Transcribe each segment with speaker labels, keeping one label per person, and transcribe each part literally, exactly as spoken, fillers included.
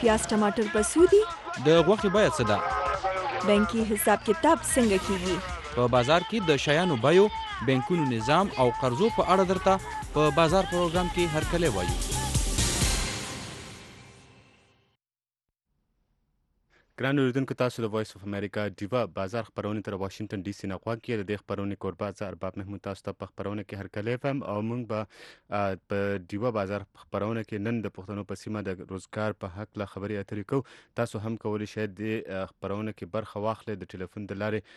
Speaker 1: پیاز ټماټر په څو دي؟
Speaker 2: د غوښې بیه څه ده؟
Speaker 1: بانکي حساب کتاب څنګه کیږي؟
Speaker 2: په بازار کې د شیانو بیو، بانکونو نظام او قرضو په اړه درته په بازار پروګرام کې هرکلی وایو.
Speaker 3: ګران اوریدونکو، تاسو د وایس اف امریکا ډیوا بازار خپرونې تر واشنگټن ډي سي نه غوږ کې. د دې خپرونې کوربه زه ارباب محمود تاسو ته په خپرونه کې هرکلی وایم او موږ به په ډیوا بازار خپرونه کې نن د پښتنو په سیمه د روزګار په هکله خبرې اترې کوو. تاسو هم کولی شئ د خپرونه کې برخه واخلئ، د ټلیفون د لارې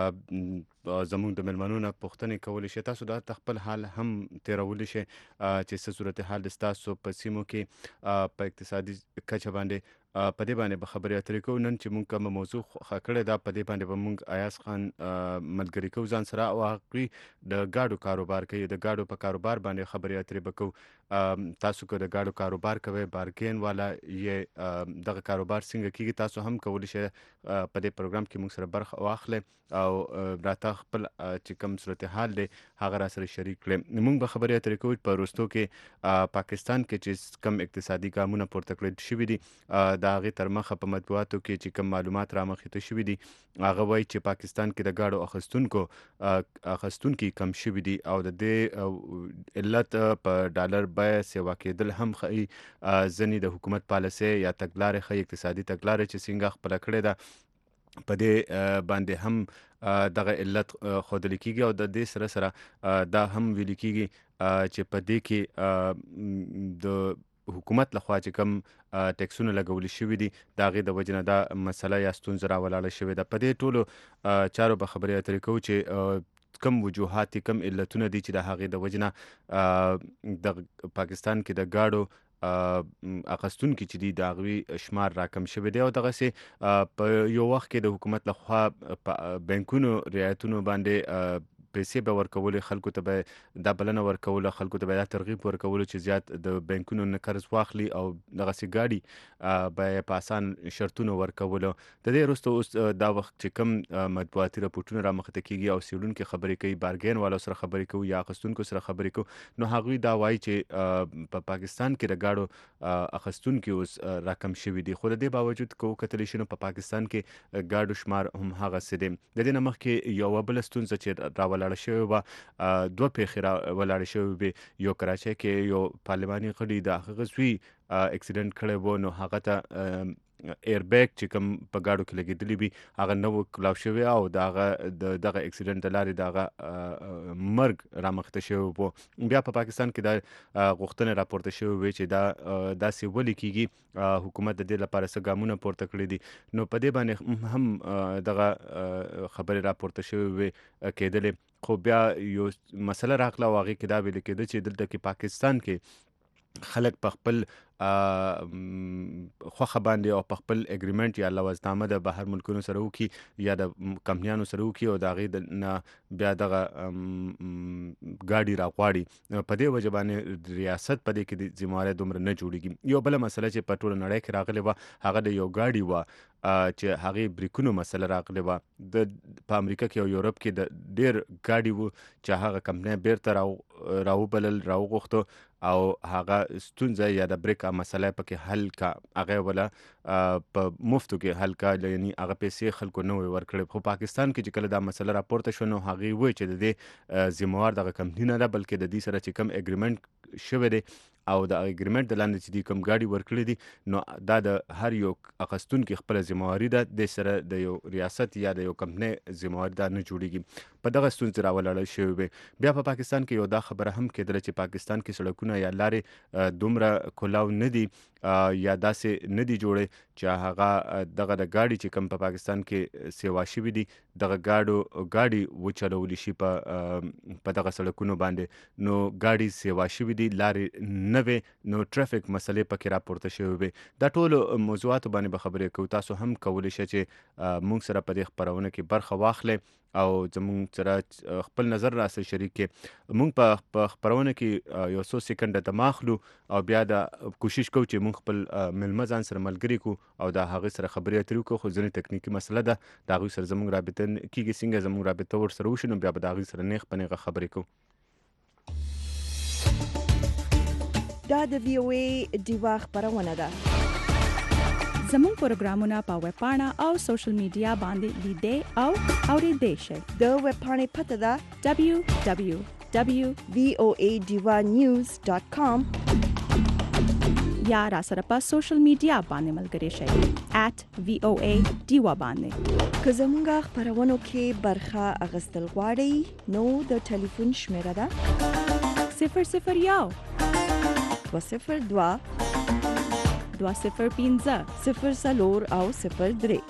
Speaker 3: زموږ د مېلمنو نه پوښتنې کولی شئ. تاسو دا خپل حال هم تیرولی شئ چې څه صورتحال ستاسو په سیمو کې په اقتصادي کچه باندې په دې باندې به خبرې اترې کوو. نن چې موږ کومه موضوع خوښه کړې ده په دې باندې به موږ ایاز خان ملګري کوو ځان سره او هغوی د ګاډو کاروبار کوي. د ګاډو په کاروبار باندې خبرې اترې به کوو. تاسو که د ګاډو کاروبار کوئ، بارګین والا یې دغه کاروبار څنګه کیږي، تاسو هم کولی شئ په دې پروګرام کې موږ سره برخه واخلئ او راته خپل چې کوم صورتحال دی هغه را سره شریک کړئ. موږ به خبرې اترې کوو په وروستو کې پاکستان کې چې کوم اقتصادي ګامونه پورته کړل شوي دي، د هغې تر مخه په مطبوعاتو کې چې کوم معلومات رامخې ته شوي دي، هغه وایي چې پاکستان کې د ګاډو اخیستونکو اخیستونکي کم شوي دي او د دې علت په ډالر بیه سیوا کېدل هم ښایي. ځینې د حکومت پالیسۍ یا تګلارې ښایي اقتصادي تګلارې چې څنګه خپله کړې ده په دې باندې هم دغه علت ښودل کېږي او د دې سره سره دا هم ویل کېږي چې په دې کې د حکومت لخوا چې کوم ټیکسونه لګول شوي دي د هغې د وجې نه دا مسله یا ستونزه راولاړه شوې ده. په دې ټولو چارو به خبرې اترې کوو چې کم وجوهات دي، کم علتونه دي چې د هغې د وجې نه د پاکستان کې د ګاډو اخیستونکي چې دي د هغوی شمار راکم شوی دی او دغسې په یو وخت کې د حکومت لخوا په بانکونو رعایتونو باندې پیسې به ورکولې، خلکو ته به دا بلنه ورکوله، خلکو ته به دا ترغیب ورکولو چې زیات د بانکونو نه قرض واخلي او دغسې ګاډي به یې په اسان شرطونو ورکولو. د دې وروسته اوس دا وخت چې کوم مطبوعاتي راپورټونه رامخې ته کېږي او څېړونکي خبرې کوي، بارګین والو سره خبرې کوو یا اخیستونکو سره خبرې کوو، نو هغوی دا وایي چې په پاکستان کې د ګاډو اخیستونکي اوس راکم شوي دي. خو د دې باوجود که وکتلی شي نو په پاکستان کې ګاډو شمار هم هغسې دی. د دې نه مخکې یوه بله ستونزه چې راولاړه شوې وه، دوه پیښې راولاړې شوې وې. یو کراچۍ کې یو پارلماني غړي د هغه زوی اکسیډنټ کړی و، نو هغه ته ایربیګ چې کوم په ګاډو کې لګېدلی وي هغه نه و کلاو شوی او د هغه د دغه اکسیډنټ د لارې د هغه مرګ رامخته شوی و. بیا په پاکستان کې دا غوښتنې راپورته شوې وې چې دا داسې ولې کېږي، حکومت د دې لپاره څه ګامونه پورته کړي دي. نو په دې باندې هم دغه خبرې راپورته شوې وې کېدلې. خو بیا یو مسله راغله او هغې کې دا ویل کېده چې دلته کې پاکستان کې خلک په خپل خوښه باندې او په خپل اګریمنټ یا لوزنامه د بهر ملکونو سره وکړي یا د کمپنیانو سره وکړي او د هغې نه بیا دغه ګاډي راغواړي. په دې وجه باندې ریاست په دې کې د ذمهوارۍ دومره نه جوړېږي. یو بله مسله چې په ټوله نړۍ کې راغلې وه هغه د یو ګاډي وه چې هغې بریکونو مسله راغلې وه. د په امریکا کې او یورپ کې د ډېر ګاډي وو چې هغه کمپنۍ بیرته راو راوبلل راوغوښتو او هغه ستونزه یا د بریک مسله پکې حل کا، هغه ولا په مفتو کې حل کا، یعنی هغه پیسې خلکو نه وي ورکړي. خو پاکستان کې چې کله دا مسله راپورته شو نو هغې وایي چې د دې ذمهوار دغه کمپني نه ده بلکې د دې سره چې کوم اګریمنټ شوی دی او د اګریمنټ د لاندې چې دي کوم ګاډي ورکړي دي نو دا د هر یو اخیستونکي خپله ذمهواري ده، د سره د یو ریاست یا د یو کمپنۍ ذمهواري دا نه جوړېږي. په دغه ستونزې راولاړه شوې وې. بیا په پاکستان کې یو دا خبره هم کېدله چې پاکستان کې سړکونه یا لارې دومره کلاو نه دي یا داسې نه دي جوړې چې هغه دغه د ګاډي چې کوم په پاکستان کې سیوا شوي دي دغه ګاډو ګاډي وچلولی شي په په دغه سړکونو باندې. نو ګاډي سیوا شوي دي، لارې نه وې، نو ټرافیک مسلې پکې راپورته شوې وې. دا ټولو موضوعاتو باندې به خبرې کوو. تاسو هم کولی شئ چې موږ سره په دې خپرونه کې برخه واخلئ او زموږ سره خپل نظر را سره شریک کړئ. موږ په خپرونه کې یو څو سیکنډه دمه اخلو او بیا دا کوشش کوو چې موږ خپل مېلمه ځان سره ملګري کړو او د هغې سره خبرې اترې وکړو. خو ځینې تکنیکي مسله ده، د هغوی سره زموږ رابطه کېږي. څنګه زموږ رابطه ورسره وشي نو بیا به د هغوی سره نیغ په نیغه خبرې کوو.
Speaker 1: دا د وی او ای ډیوا خپرونه ده.
Speaker 4: زموږ پروګرامونه په ویب پاڼه او سوشل میډیا باندې لیدئ او اورېدئ شئ.
Speaker 1: د ویب پاڼې پته ده
Speaker 4: دبلیو دبلیو دبلیو
Speaker 1: وی او ای ډیوا نیوز ډاټ کام
Speaker 4: یا را سره په سوشل میډیا باندې ملګري شئ ایټ وی او ای ډیوا باندې.
Speaker 1: که زموږ خبرونو کې برخه اخیستل غواړئ نو د ټلیفون شمیره ده
Speaker 4: صفر صفر یو
Speaker 1: دوه صفر دوه
Speaker 4: دوه صفر پنځه
Speaker 1: صفر څلور او صفر درې.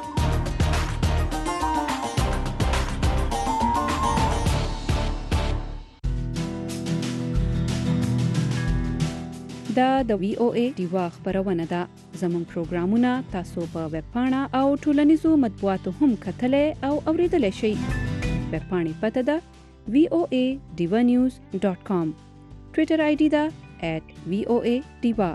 Speaker 4: دا د وی او ای ډیوا خبرونه ده. زموږ پروګرامونه تاسو په ویب پاڼه او ټولنیزو مطبوعاتو هم کتلای او اوریدلای شئ. ویب پاڼې پته ده وی او ای ډیوا نیوز ډاټ کام. ټویټر آی ډي ده ایټ وی او ای ډیوا.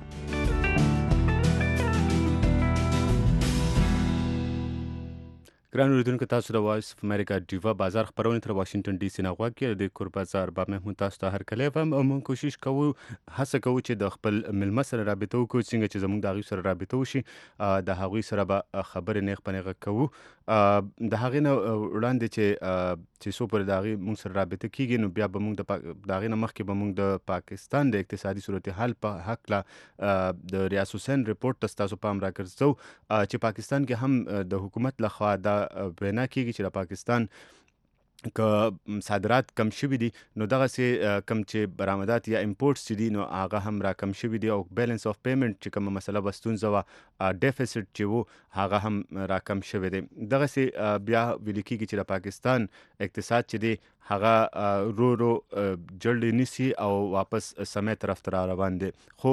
Speaker 3: ګران اوریدونکو تاسو د وایس اف امریکا ډیوا بازار خبرونه تر واشنگټن ډي سي نه غواړي د کور بازار باب محمود تاسو ته هر کله هم موږ کوشش کوو هڅه کوو چې د خپل ملمه سره رابطه وکړو څنګه چې زموږ د هغوی سره رابطه وشي د هغوی سره به خبرې نیغ په نیغه کوو. د هغې نه وړاندې چې چې څو پورې د هغې موږ سره رابطه کېږي نو بیا به موږ د هغې نه مخکې به موږ د پاکستان د اقتصادي صورتحال په هکله د ریاض حسین رپورټ ته ستاسو پام راګرځو چې پاکستان کې هم د حکومت لخوا دا وینا کېږي چې د پاکستان که صادرات کم شوي دي نو دغسې کم چې برآمدات یا امپورټس چې دي نو هغه هم را کم شوي دي او بیلنس آف پیمنټ چې کومه مسله به ستونزه وه ډیفیسټ چې و هغه هم را کم شوی دی. دغسې بیا ویل کېږي چې د پاکستان اقتصاد چې دی هغه رو رو جړلې نیسي او واپس سمې طرف ته را روان دی. خو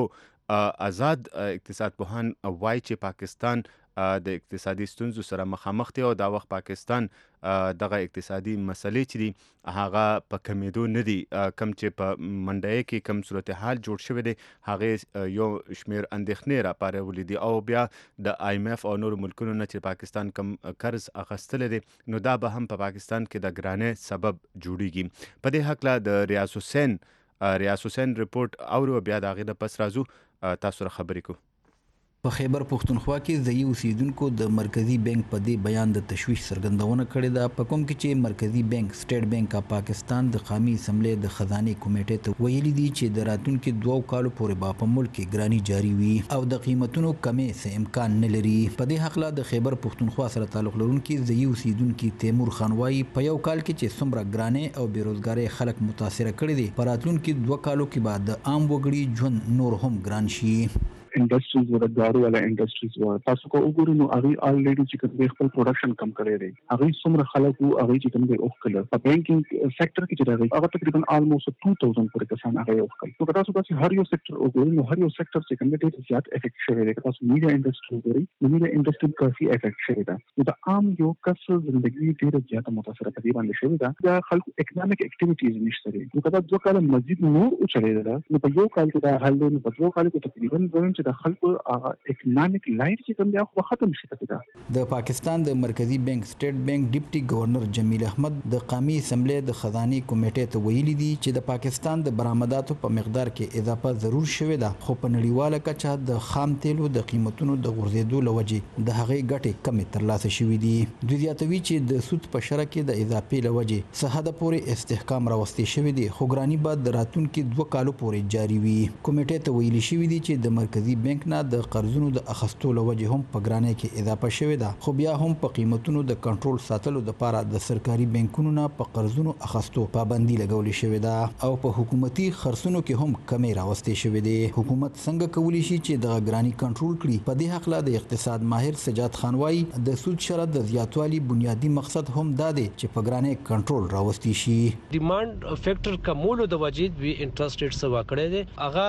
Speaker 3: آزاد اقتصاد پوهان وایي چې پاکستان د اقتصادي ستونزو سره مخامخ دی او دا وخت پاکستان دغه اقتصادي مسلې چې دي هغه په کمیدو نه دي. کم چې په منډیه کې کم صورتحال جوړ شوی دی هغې یو شمیر اندېښنې راپارولې دي او بیا د آی ایم ایف او نورو ملکونو نه چې پاکستان کم قرض اخیستلی دی نو دا به هم په پاکستان کې د ګرانۍ سبب جوړیږي. په دې هکله د ریاض حسین ریاض حسین رپورټ اورو بیا د هغې نه پس راځو تاسو سره خبرې کوو.
Speaker 5: په خیبر پښتونخوا کې ځایي اوسیدونکو د مرکزی بانک په دې بیان د تشویش څرګندونه کړې ده په کوم کې چې مرکزی بانک سټیټ بانک اف پاکستان د قومي اسمبلی د خزانه کمیټې ته ویلي دي چې د راتلونکو دوه کالو پورې به په ملک کې ګرانی جاری وي او د قیمتونو کمې څه امکان نه لري. په دې حق له د خیبر پښتونخوا سره تعلق لرونکي ځایي اوسیدونکو تیمور خان وايي په یو کال کې چې څومره ګرانی او بیروزګاری خلک متاثر کړي دي په راتلونکو دوه کالو کې بعد د عام وګړي ژوند نور هم ګران شي.
Speaker 6: انډستریز ور دارو والا انډستریز ور تاسو کو وګورئ نو هغه الریډي چې کوم خپل پروډکشن کم کړی دی هغه څومره خلک وو هغه چې کوم دی او کله په بانکینګ سېکټر کې چې راغی هغه تقریبا آلموست two thousand پورې کسان هغه یو کړ. نو تاسو تاسو هر یو سېکټر وګورئ نو هر یو سېکټر چې کوم دی زیات افیکټ شوی دی. تاسو میډیا انډستری وګورئ نو میډیا انډستری کافي افیکټ شوی دی. نو د عام یو کس ژوندۍ ډیره زیات متاثر په دې باندې شوی دی. دا خلکو اکونومیک اکټیویټیز نشته دي. نو کله دوه کال مزید نور او چلیدل نو په یو کال کې دا حل نو په دوه کال کې تقریبا ځوان چې د خلکو اکونومیک لایف چې کوم دی خو ختم شي.
Speaker 5: د پاکستان د مرکزی بانک سټیټ بانک ډیپټي گورنر جمیل احمد د قومي اسمبلی د خزانه کمیټې ته ویلي دي چې د پاکستان د برآمداتو په مقدار کې اضافه ضرور شوې ده خو په نړیواله کچه د خام تیلو د قیمتونو د غورځېدو لوجې د هغې ګټې کمې ترلاسه شوې دي. دوی زیاتوي چې د سود په شرکت کې د اضافې لوجې څه حد پورې استحکام راوستي شوی دی خو ګرانی به د راتلونکو دوه کالو پورې جاری وي. کمیټې ته ویلي شوی دی چې د مرکزی بانک نه د قرضونو د اخستو لوجې هم په ګرانۍ کې اضافه شوې ده خو بیا هم په قیمتونو د کنټرول ساتلو لپاره د سرکاري بانکونو نه په قرضونو اخستو پابندي لګولې شوې ده او په حکومتي خرڅونو کې هم کمی راوستي شوې ده. حکومت څنګه کولی شي چې د ګرانی کنټرول کړي؟ په دې حق له د اقتصاد ماهر سجاد خان وايي د سود شرط د زیاتوالي بنیادی مقصد هم دا دی چې په ګرانی کنټرول راوستي شي.
Speaker 7: ډیماند فیکٹر کمولو د وجې دوی انټرست ریټ سوا کړی دی هغه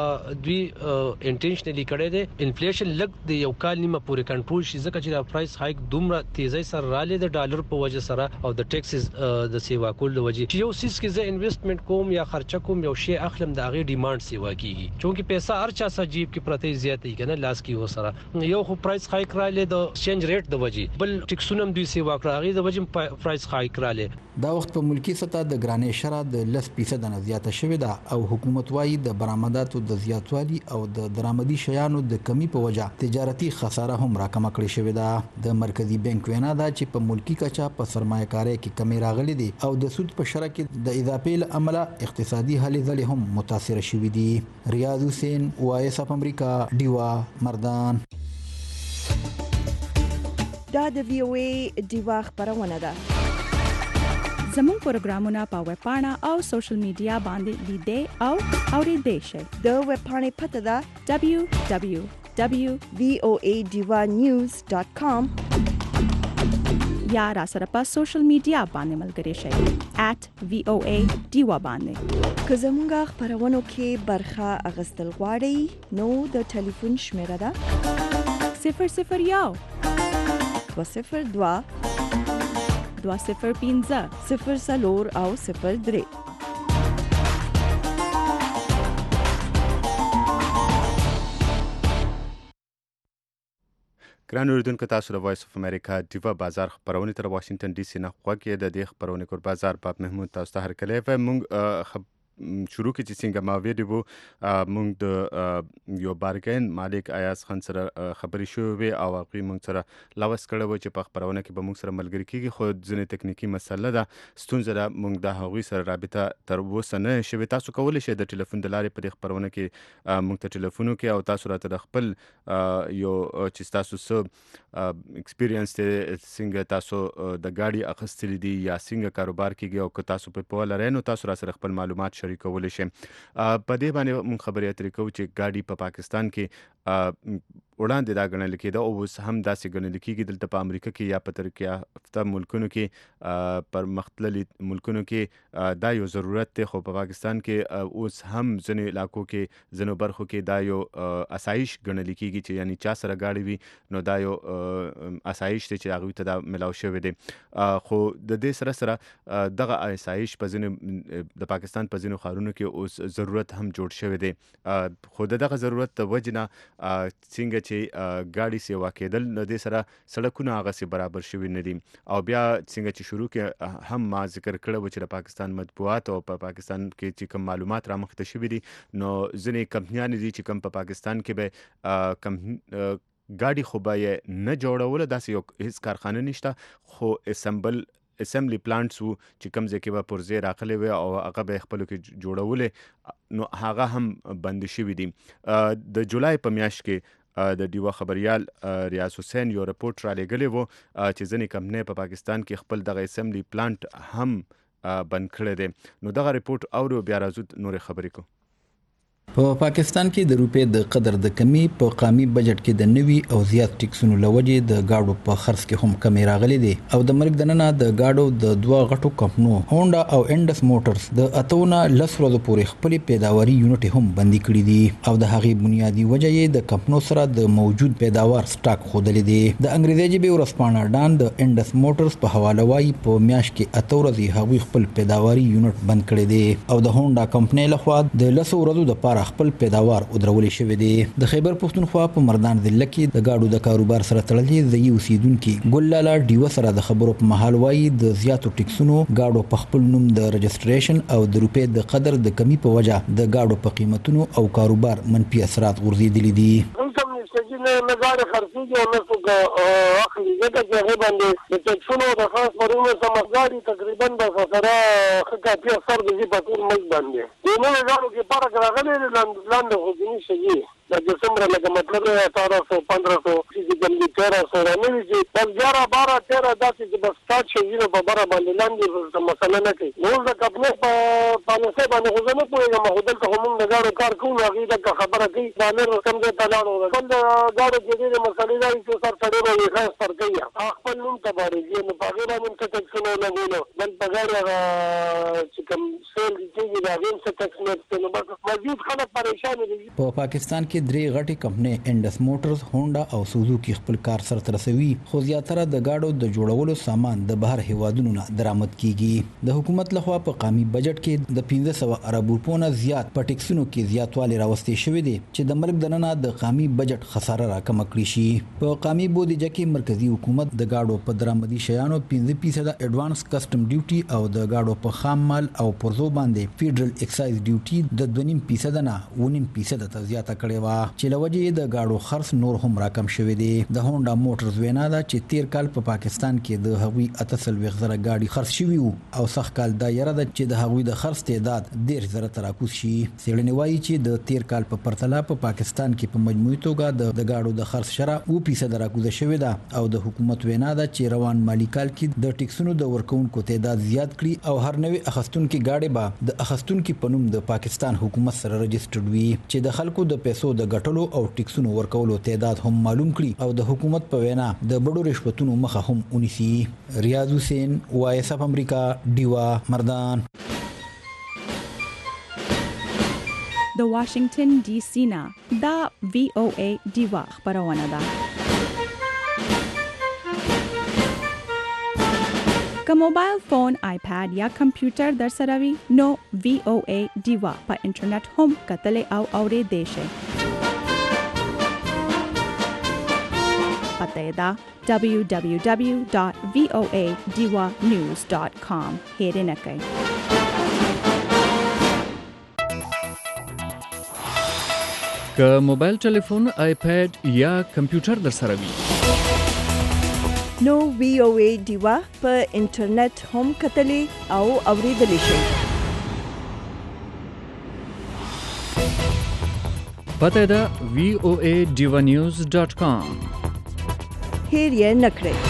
Speaker 7: دوی انټینشنلی کړی دی انفلیشن لګ د یو کال نیمه پورې کنټرول شي ځکه چې دا پرایس هایک دومره تیزی سره رااله د ډالر په وجه سره او د ټیکسز د سیوا کول د وجې چې یو سیس کې زه انویسټمنټ کوم یا خرچه کوم یو شی اخلم د هغه ډیماند سیوا کیږي چونکه پیسې هر چا سره جیب کې پرته زیاتې کنه لاس کې و سره یو خو پرایس هایک رااله د چینج ریټ د وجې بل ټیکسونم دوی سیوا کړی هغه د وجې پرایس هایک رااله.
Speaker 5: دا وخت په ملکی سطح د ګرانۍ شرط د لس فیصد نه زیاته شوې ده او حکومت وايي د برآمداتو د زیاتوالي او د درآمد آمدي شیانو د کمی په وجه تجارتي خساره هم راکمه کړې شوې ده. د مرکزی بانک وینا ده چې په ملکی کچا په سرمایه کاري کې کمی راغلي دي او د سود په شرکت کې د اضافې له امله اقتصادي هلې ځلې هم متاثر شوې دي. ریاض حسین، وایس اف امریکا، ډیوا مردان.
Speaker 1: دا د وی او ای ډیوا خبرونه ده.
Speaker 4: زموږ پروګرامونه په ویب پاڼه او سوشل میډیا باندې لیدې او اورېدې شئ.
Speaker 1: د ویب پاڼې پته ده
Speaker 4: دبلیو دبلیو دبلیو
Speaker 1: وی او ای ډیوا نیوز ډاٹ کام
Speaker 4: یا را سره په سوشل میډیا باندې ملګري شئ ایٹ وی او ای ډیوا باندې.
Speaker 1: که زموږ خبرونو کې برخه اغستل غواړئ نو د ټلیفون شمیره ده
Speaker 4: صفر صفر یو
Speaker 1: دوه صفر دوه
Speaker 4: دوه صفر پنځه
Speaker 1: صفر څلور او صفر درې.
Speaker 3: ګران اوریدونکو، تاسو د وایس اف امریکا ډیوا بازار خبرونه تر واشنگټن ډي سي نه خوږی د دې خبرونه کور بازار باب محمود تاسو ته هرکلی و مونږ شروع کې چې څنګه ما ویډیو مونږ د یو بارګین مالک ایاز خان سره خبرې شوې وي او هغوی مونږ سره لوس کړی و چې په خبرونه کې به مونږ سره ملګري کېږي، خو ځینې تکنیکي مسله ده، ستونزه ده، مونږ د هغوی سره رابطه تر اوسه نه شوې. تاسو کولی شئ د ټلیفون د لارې په دې خبرونه کې مونږ ته ټلیفون وکړئ او تاسو راته د خپل یو چې تاسو څه ایکسپیرینس دی، څنګه تاسو د ګاډي اخیستلي دي یا څنګه کاروبار کېږي او که تاسو په پوهه لرئ نو تاسو را سره خپل معلومات کولی شي. په دې باندې موږ خبرې اترې کوو چې ګاډي په پاکستان کې وړاندې دا ګڼل کېده او اوس هم داسې ګڼل کېږي. دلته په امریکا کې یا په ترقي یافته ملکونو کې پرمختللي ملکونو کې دا یو ضرورت دی، خو په پاکستان کې اوس هم ځینو علاقو کې ځینو برخو کې دا یو اسایش ګڼل کېږي چې یعنی چا سره ګاډي وي نو دا یو اسایش دی چې هغوی ته دا ملاو شوی دی. خو د دې سره سره دغه اسایش په ځینو د پاکستان په ځینو ښارونو کې اوس ضرورت هم جوړ شوی دی. خو د دغه ضرورت د وجې نه څنګه چې ګاډي سیوا کېدل نو دې سره سړکونه هغسې برابر شوي نه دي. او بیا څنګه چې شروع کې هم ما ذکر کړی و چې د پاکستان مطبوعات او په پاکستان کې چې کوم معلومات رامخته شوي دي نو ځینې کمپنیانې دي چې کوم په پاکستان کې به کم ګاډي خو به یې نه جوړوله، داسې یو هېڅ کارخانه نشته، خو اسمبل اسمبلی پلانټس وو چې کوم ځای کې به پرزې راغلی وي او هغه به یې خپلو کې جوړولې نو هغه هم بند شوي دي. د جولای په میاشت کې د ډیوا خبریال ریاض حسین یو رپورټ را لېږلی و چې ځینې کمپنۍ په پاکستان کې خپل دغه اسمبلی پلانټ هم بند کړی دی. نو دغه رپورټ اورو بیا راځو نورې خبرې کوو.
Speaker 5: په پاکستان کې د روپې د قدر د کمی په قامي بجټ کې د نوي او زیات ټیکسونو لوجې د گاډو په خرڅ کې هم کمی راغلي دي او د مرګ دننه د گاډو د دوه غټو کمپنو هونډا او انډس موټرز د اتونه لس ورځې پورې خپل پیداواري یونټ هم بندي کړي دي او د هغې بنیادی وجه یې د کمپنو سره د موجود پیداوار سټاک خودلې دي. د انګریزي ژبې ورځپاڼه ډان د انډس موټرز په حواله وایي په میاشت کې اته ورځې هغوی خپل پیداواري یونټ بند کړي دي او د هونډا کمپنۍ لخوا د لسو ورځو د پاره خپل پیداوار ودرولې شوی دی. د خیبر پښتونخوا په مردان ضلع کې د گاډو د کاروبار سره تړلې ځایي اوسیدونکي ګل لالا ډیوه سره د خبرو په مهال وایي د زیاتو ټیکسونو گاډو په خپل نوم د رجسټریشن او د روپې د قدر د کمی په وجه د گاډو په قیمتونو او کاروبار منفي اثرات غورځېدلي دي.
Speaker 8: نه نه ګاډي خرڅېږي او نه څوک اخلي، ځکه چې هغې باندې د ټیکسونو د خاص پرونه سمه ګاډي تقریبا به سره ښه کافي اثر د ځي په ټول ملک باندې. د نویو ګاډو کې فرق راغلی دی، لاندې خو ځینې شي لکه څومره لکه مطلب اٹھارہ سو پندرہ سو چې کوم دي تیرہ سو رانوي چې بس ګیارہ بارہ تیرہ داسې چې بس سټارټ شي نو په بره باندې لاندې مسله نه کوي. نو د کمپنۍ په پالیسۍ باندې خو زه نه پوهېږم، خو دلته خو موږ د ګاډو کار کوو هغوی دلته خبره کوي ډالر کم ځای ته لاړو بل د ګاډو کې ډېرې مسلې دا دي چې سر سړی به یې ښه سر کوي هغه خپل نوم ته بارېږي نو په هغې باندې څه ټکسونه لګولو بل په ګاډي هغه چې کوم سیل کېږي د هغې هم څه ټکس نه اخلي نو بس مزید خلک پریشانې دي.
Speaker 5: په پاکستان کې درې غټې کمپنۍ انډس موټرز، هونډا او سوزوکی موضوع کې خپل کار سرته رسوي، خو زیاتره د گاډو د جوړولو سامان د بهر هیوادونو نه درآمد کیږي. د حکومت لخوا په قومي بجټ کې د پنځه سوه ارب روپو نه زیات په ټیکسونو کې زیاتوالی راوستي شوی دی چې د ملک دننه د قومي بجټ خساره راکمه کړی شي. په قومي بودیجه کې مرکزی حکومت د گاډو په درآمدي شیانو پنځه فیصد اډوانس کسٹم ډیوټي او د گاډو په خام مال او پرزو باندې فیډرل ایکسایز ډیوټي د دوه نیم فیصد نه اوه نیم فیصد ته زیاته کړې و چې لوجه د گاډو خرڅ نور هم راکم شوی دی. د هونډا موټرز وینا ده چې تیر کال په پا پاکستان کې د هغوی اته سلويخ زره گاډي خرڅ شوی وو او سخت کال دا یره ده چې د هغوی د خرڅ تعداد ډیر زره تراکوز شي. څېړنې وایي چې د تیر کال په پرتله په پاکستان کې په مجموعي توګه د گاډو د خرڅ شرح اوه فیصد راکوزه شوې ده او د حکومت وینا ده چې روان مالی کال کې د ټیکسونو د ورکونکو تعداد زیات کړي او هر نوې اخستونکو گاډي به د اخستونکو په نوم د پاکستان حکومت سره رجسټرډ وي چې د خلکو د پیسو د ګټلو او ټیکسونو ورکولو تعداد هم معلوم کړي او د حکومت په وینا د بډو رشوتونو مخه هم ونیسي. ریاض حسین، وایس اف امریکا، ډیوا مردان.
Speaker 1: د واشنگټن ډي سي نه دا وی او ای ډیوا خبرونه ده. که موبایل فون، آیپاد یا کمپیوټر در سره وي نو وی او ای ډیوا په انټرنیټ هم کتلې او اورېدلی شئ. پته یې ده دبلیو دبلیو دبلیو ډاټ وی او ای ډیوا نیوز ډاټ کام. هېرې نه کوئ.
Speaker 9: که موبایل ټلیفون، آیپاد یا کمپیوټر در سره وي
Speaker 1: نو وی او ای ډیوا په انټرنیټ هم کتلې او اورېدلی شئ.
Speaker 9: پته ده وی او ای ډیوا نیوز ډاټ کام.
Speaker 1: هېر یې نه کړئ.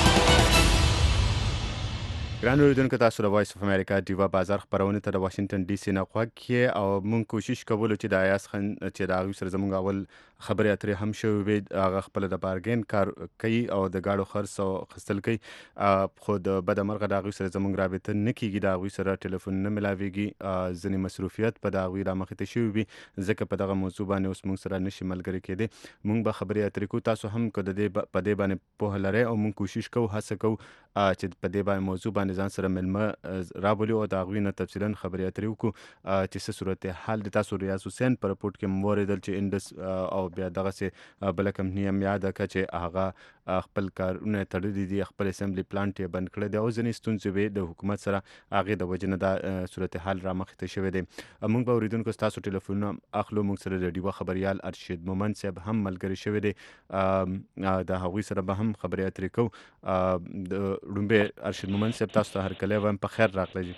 Speaker 3: ګران اوریدونکو، تاسو د وایس اف امریکا ډیوا بازار خبرونه ته د واشنگټن ډي سي نه غوږ کې او موږ کوشش کوو چې د ایاس خن چې د هغوی سره زموږ اول خبرې اترې هم شوې وي، هغه خپل د بارګین کار کوي او د گاډو خرڅ او خستل کوي، خو د بد مرغه د هغوی سره زموږ رابطه نه کیږي، د هغوی سره ټلیفون نه ملاویږي، ځینې مصروفیت په د هغوی رامخته شوي وي، ځکه په دغه موضوع باندې اوس موږ سره نشي ملګري کېدی. موږ به خبرې اترې کوو، تاسو هم که د دې په دې باندې پوهه لرئ او موږ کوشش کوو هڅه کوو چې په دې باندې موضوع باندې ځان سره ملمه رابولو او د هغوی نه تفصیلا خبرې اترې وکړو چې څه صورت حال د تاسو ریاض حسین په رپورټ کې مو واورېدل چې انډس او بیا دغسې بله کمپني هم یاده کړه چې هغه خپل کارونه تړلي دي، خپل اسمبلی پلانټ یې بند کړی دی او ځینې ستونزې وې د حکومت سره، هغې د وجې نه دا صورت حال رامخته شوی دی. موږ به اورېدونکو ستاسو ټلیفونونه اخلو. موږ سره د ډیوا خبریال ارشد مومند صاحب هم ملګری شوی دی، د هغوی سره به هم خبرې اترې کوو. د ړومبې ارشد مومند صاحب، تاسو ته هرکلی وایم، په خیر راغلی.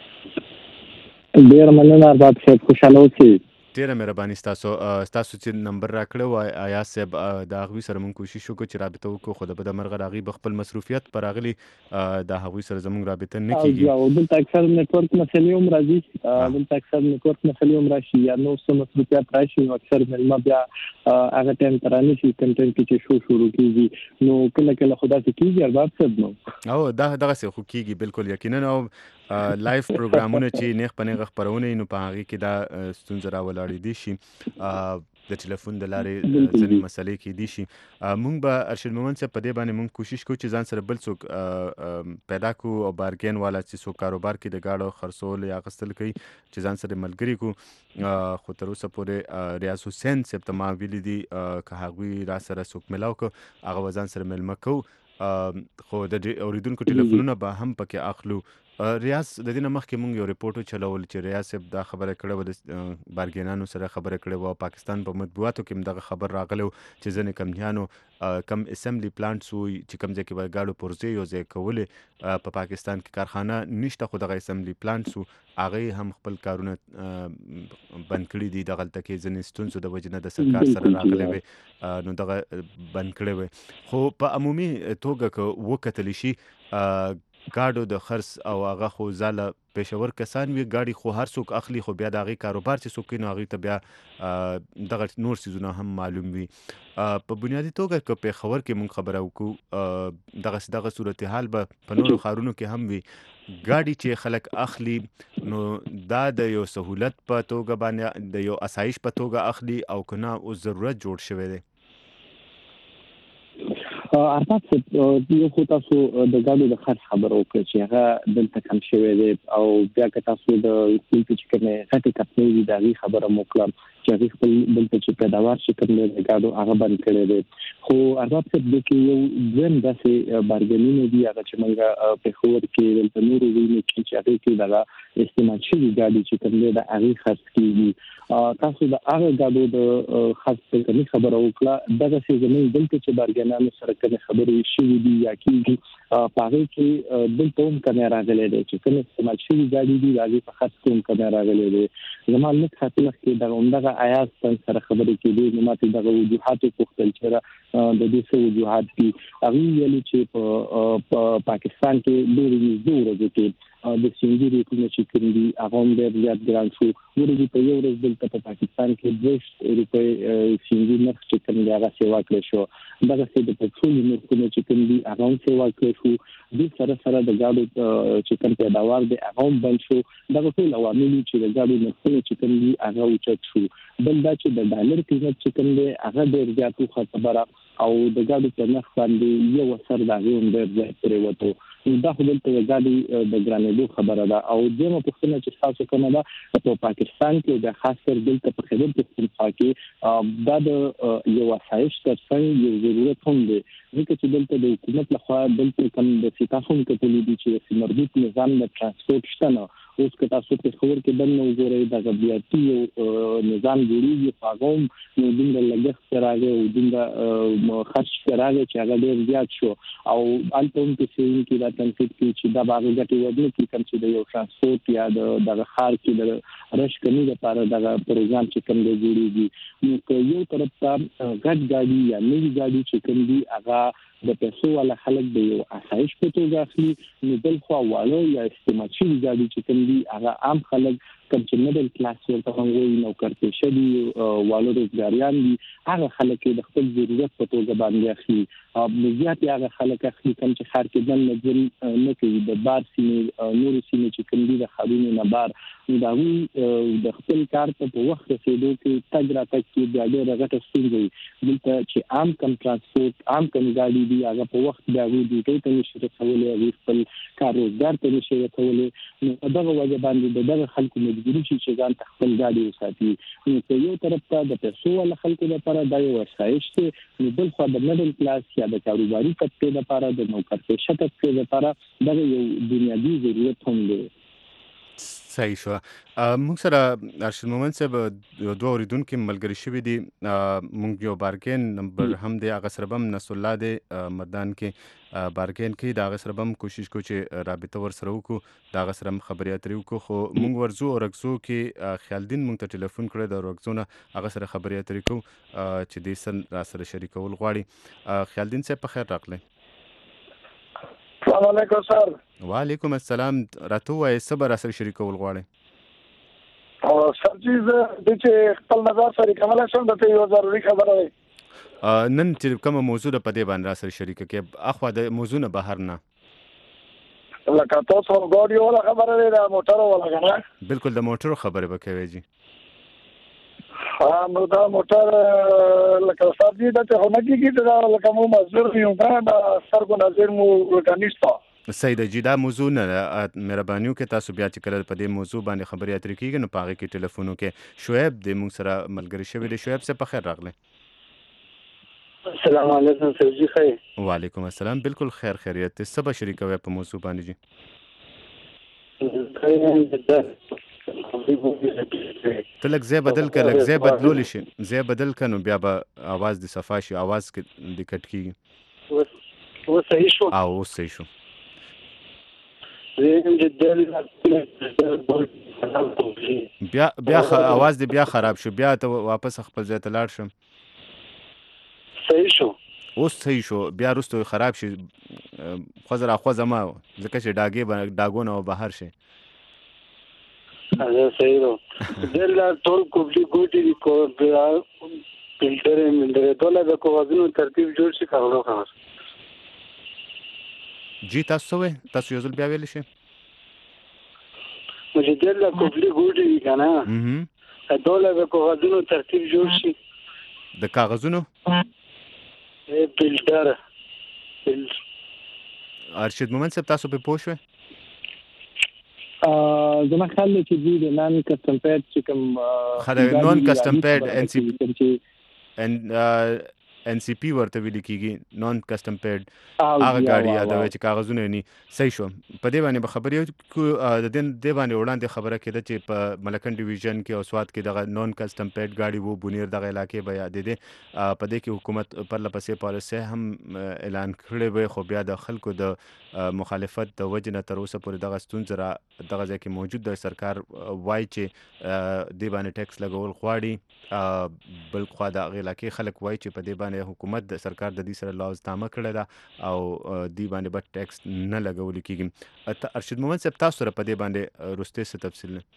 Speaker 10: ډېره مننه ارباب صاحب، خوشحاله اوسئ.
Speaker 3: ډېره مهرباني ستاسو. ستاسو چې نمبر راکړی و ایاز صاحب، د هغوی سره موږ کوشش وکړو چې رابطه وکړو، خو د بده مرغه د هغوی به خپل مصروفیت په راغلي د هغوی سره زموږ رابطه نه کېږي.
Speaker 10: او دلته اکثر نیټورک مسلې هم راځي، دلته اکثر نیټورک مسلې هم راشي یا نور څه مصروفیت راشي، نو اکثر مېلمه بیا هغه ټایم ته رانشي کوم ټایم کې چې شو شروع کېږي، نو کله کله خو داسې کېږي ارباب صاحب. نو
Speaker 3: او دا دغسې خو کېږي بالکل یقینا. او لایف پروګرامونه چې نیغ په نیغه خپرونه وي نو په هغې کې دا ستونزه راولاړېدی شي، د ټلیفون د لارې ځینې مسلې کېدی شي. موږ به ارشد مومند صاحب په دې باندې موږ کوشش کوو چې ځان سره بل څوک پیدا کړو او بارګین والا چې څوک کاروبار کې د ګاډو خرڅول یا اخیستل کوي چې ځان سره ملګري کړو. خو تر اوسه پورې ریاض حسین صاحب ته ما ویلي دي که هغوی را سره څوک میلاو کړو هغه به ځان سره میلمه کوو، خو د اورېدونکو ټلیفونونه به هم پکې اخلو. ریاض، د دې نه مخکې موږ یو ریپورټ وچلول چې ریاض صاحب دا خبره کړې وه، د بارګینانو سره خبره کړې وه، پاکستان په مطبوعاتو کې هم دغه خبر راغلی و چې ځینې کمپنیانو کم اسمبلی پلانټس وو چې کوم ځای کې به ګاډو پرزې یو ځای کولې، په پاکستان کې کارخانه نشته خو دغه اسمبلی پلانټس وو، هغوی هم خپل کارونه بند کړي دي، دغلته کې ځینې ستونزو د وجې نه د سرکار سره راغلی وې نو دغه بند کړی وې. خو په عمومي توګه که وکتلی شي ګاډو د خرڅ او هغه خو ځاله پېښور کسان وي، ګاډي خو هر څوک اخلي، خو بیا د هغې کاروبار چې څوک کوي نو هغوی ته بیا دغه نور څیزونه هم معلوم وي. په بنیادي توګه که پېښور کې موږ خبره وکړو، دغسې دغه صورتحال به په نورو ښارونو کې هم وي. ګاډي چې خلک اخلي نو دا د یو سهولت په توګه باندې د یو اسایش په توګه اخلي او که نه اوس ضرورت جوړ شوی دی؟
Speaker 10: ارتاس یو خو تاسو د ګاډو د خرڅ خبرو وکړه چې هغه دلته کم شوی دی او بیا که تاسو د خپل چې کومه غټه کپنې د هغه خبره موکلم چې هغه خپل دلته چې پیداوار چې کوم د ګاډو هغه باندې کړی دی خو ارتاس د کې یو ځین داسې بارګنینه دی هغه چې موږ په خور کې دلته نور ویني چې هغه کې دغه استعمال شوی ګاډي چې کوم د هغه خرڅ کیږي تاسو د هغه ګاډو د خرڅ کومه خبره وکړه دغه څه زمين دلته چې بارګنانو سره کوم خبرې شوې دي یا کیږي په هغه کې دلته هم کمه راغلي دي چې کوم استعمال شوی ګاډي دي هغه په خاص کوم کمه راغلي دي زموږ نه خاطر کې دا همدغه آیات سره خبرې کېدي نو ماته دغه وجوهات پوښتل چې د دې څه وجوهات دي هغه ویل چې په پاکستان کې ډېر نږدې ورځې کې د سنجيري کوم چې کوم دي هغه هم ډېر زیات ګران شو ورته په یو ورځ دلته په پاکستان کې دوه روپۍ سنجي نرخ چې کوم دی هغه سیوا کړی شو دغه څه د پټرول نرخ کوم چې کوم دي هغه هم سیوا کړی شو د سره سره د ګاډو چې کوم پیداوار دی هغه هم بند شو دغه ټول عوامل چې د ګاډو نرخ چې کوم دي هغه اوچت شو بل دا چې د ډالر قیمت چې کوم دی هغه ډېر زیات خبره او د ګاډو په نرخ باندې یو اثر دا هم ډېر زیات پرې وته دا خو دلته د ګاډي د ګرانېدو خبره ده او دغه پوښتنه چې تاسو کومه ده په پاکستان کې د خاص کر دلته په خبر پښتونخوا کې دا د یو اسایش ترڅنګ یو ضرورت هم دی ځکه چې دلته د حکومت لخوا دلته کوم د سیتاسوم کې تللی دي چې مربوط نظام د ترانسپورت شته نه اوس که تاسو په خبر کې بل نو وګورئ د غبیاتي نظام جوړیږي فاغوم نو دغه لګښت راغی او دغه خرچ راغی چې هغه ډیر زیات شو او البته په سین کې دا تنفيذ کې چې دا باغ غټي ودی کې کوم چې د یو ترانسپورت یا د خار کې د رش کمی لپاره دغه پروګرام چې کوم دی جوړیږي نو که یو طرف ته غټ ګاډي یا نوی ګاډي چې کوم دی هغه د پیسو ولا خلک د یو اسایش په توګه اخلي نو بل خو والو یا استعمال شي ګاډي چې کوم دی هغه عام خلک کوم چې میډل کلاس ورته وایي نو کړته شدي والو روزګاریان دي هغه خلک د خپل ضرورت په توګه باندې اخلي او زیات هغه خلک اخلي کوم چې خار کې دل نظر نه کوي د بار سیمه نور سیمه چې کوم دي د خارونو نه بار دا وی د خپل کار په وخت رسیدو کې تګ را تک کې د ډېر غټه ستونزې دلته چې عام کم ترانسپورت عام کم ګاډي دي هغه په وخت دا وی دي ته نشي رسولې او خپل کار روزګار ته نشي رسولې نو دغه وجه باندې دغه خلکو مجبوري شي چې ځان خپل ګاډي وساتي نو په یو طرف ته د پیسو ول خلکو لپاره دا یو اسایش دی نو بل خو د میډل کلاس یا د کاروباري طبقه لپاره د نوکرپېشه طبقه لپاره دا یو بنیادی ضرورت هم دی
Speaker 3: صحیح شو موږ سره ارشد مومن صاحب دوه اوریدونکو ملګری شوی دي موږ یو بارګین نمبر هم دی هغه سره هم نصر الله دی مردان کې بارګین کې دا هغه سره هم کوشش کو چې رابطه ور سره وکړو دا هغه سره خبرې اترې وکړو خو موږ ورزو او رغزو کې خیال دین موږ ته ټلیفون کړی دا رغزونه هغه سره خبرې اترې کو چې دې سن را سره شریکول غواړي خیال دین صاحب په خیر راغلی
Speaker 8: السلام علیکم سر
Speaker 3: وعلیکم السلام راته وای صبر سره شریکول غواړي
Speaker 8: او سر چیز د چې خپل نظر سره کومه شم د یو ضروري خبره وي
Speaker 3: نن چې کومه موضوع په دې باندې سره شریک کې اخو د موضوع نه بهر نه
Speaker 8: لکه تاسو غوډي ولا خبره ده د موټر ولا کنه
Speaker 3: بالکل د موټر خبره وکوي جی
Speaker 8: ها نو دا موټر لکه صاحب دې ته هونه کېږي دا لکه مو مزدور یو دا سر کو نظر مو کنيستا
Speaker 3: سید جی دا موضوع نه مهربانيو کې تاسو بیا چې کله په دې موضوع باندې خبرې اترې کیږي نو پاغه کې ټلیفونو کې شعیب د موږ سره ملګری شوی دی شعیب څه په خیر راغلی
Speaker 11: السلام علیکم سر جی خیر
Speaker 3: وعلیکم السلام بالکل خیر خیریت څه به شریکوي په موضوع باندې جی تلک زی بدل ک لک زی بدلول شي زی بدل کنو بیا به आवाज د صفا شي आवाज کې د کټ کیږي
Speaker 11: و صحیح شو
Speaker 3: او صحیح شو بیا بیا आवाज دی بیا خراب شو بیا ته واپس خپل ځای ته لاړ شم
Speaker 11: صحیح شو
Speaker 3: اوس صحیح شو بیا رستو خراب شي خزر اخو زما ځکه چې داګي داګونه بهر شي
Speaker 11: اجازه صحیح نو دل ټول کوبلي ګوټي کو فلټر مندره ټول د کوازونو ترتیب جوړ شي کاوه خلاص
Speaker 3: جی تاسو وې تاسو یو ځل بیا ویل شي
Speaker 11: مجھے دل کوبلي ګوټي کنه هم ټول د کوازونو ترتیب جوړ شي
Speaker 3: د کاغذونو
Speaker 11: فلټر
Speaker 3: ارشد مومن صاحب تاسو په پوه شئ
Speaker 10: زما خیال دی چې دوی د نان کسټم پیډ چې کوم
Speaker 3: خدای نون کسټم پیډ ان سی پی ان ان سی پی ورته ویل کیږي نون کسټم پیډ هغه ګاډي یادوي چې کاغذونه ني صحیح شو په دې باندې به خبرې د دې د باندې وړاندې خبره کېده چې په ملکن ډیویژن کې او سواد کې دغه نون کسټم پیډ ګاډي وو بونیر دغه علاقې به یاد دي په دې کې حکومت پر لپسې پالیسي هم اعلان کړی وي خو بیا د خلکو د مخالفت د وجنه تر اوسه پورې دغه ستونزه را دغه ځکه موجود د سرکار وای چې د باندې ټیکس لګول غواړي بل خو د علاقې خلک وای چې په دې باندې حکومت د سرکار د دې سره لاز تامه کړی دا او دی باندې به ټیکس نه لګول کیږي ارشد مومن صاحب تاسو سره په دې باندې روسته څه تفصیل نه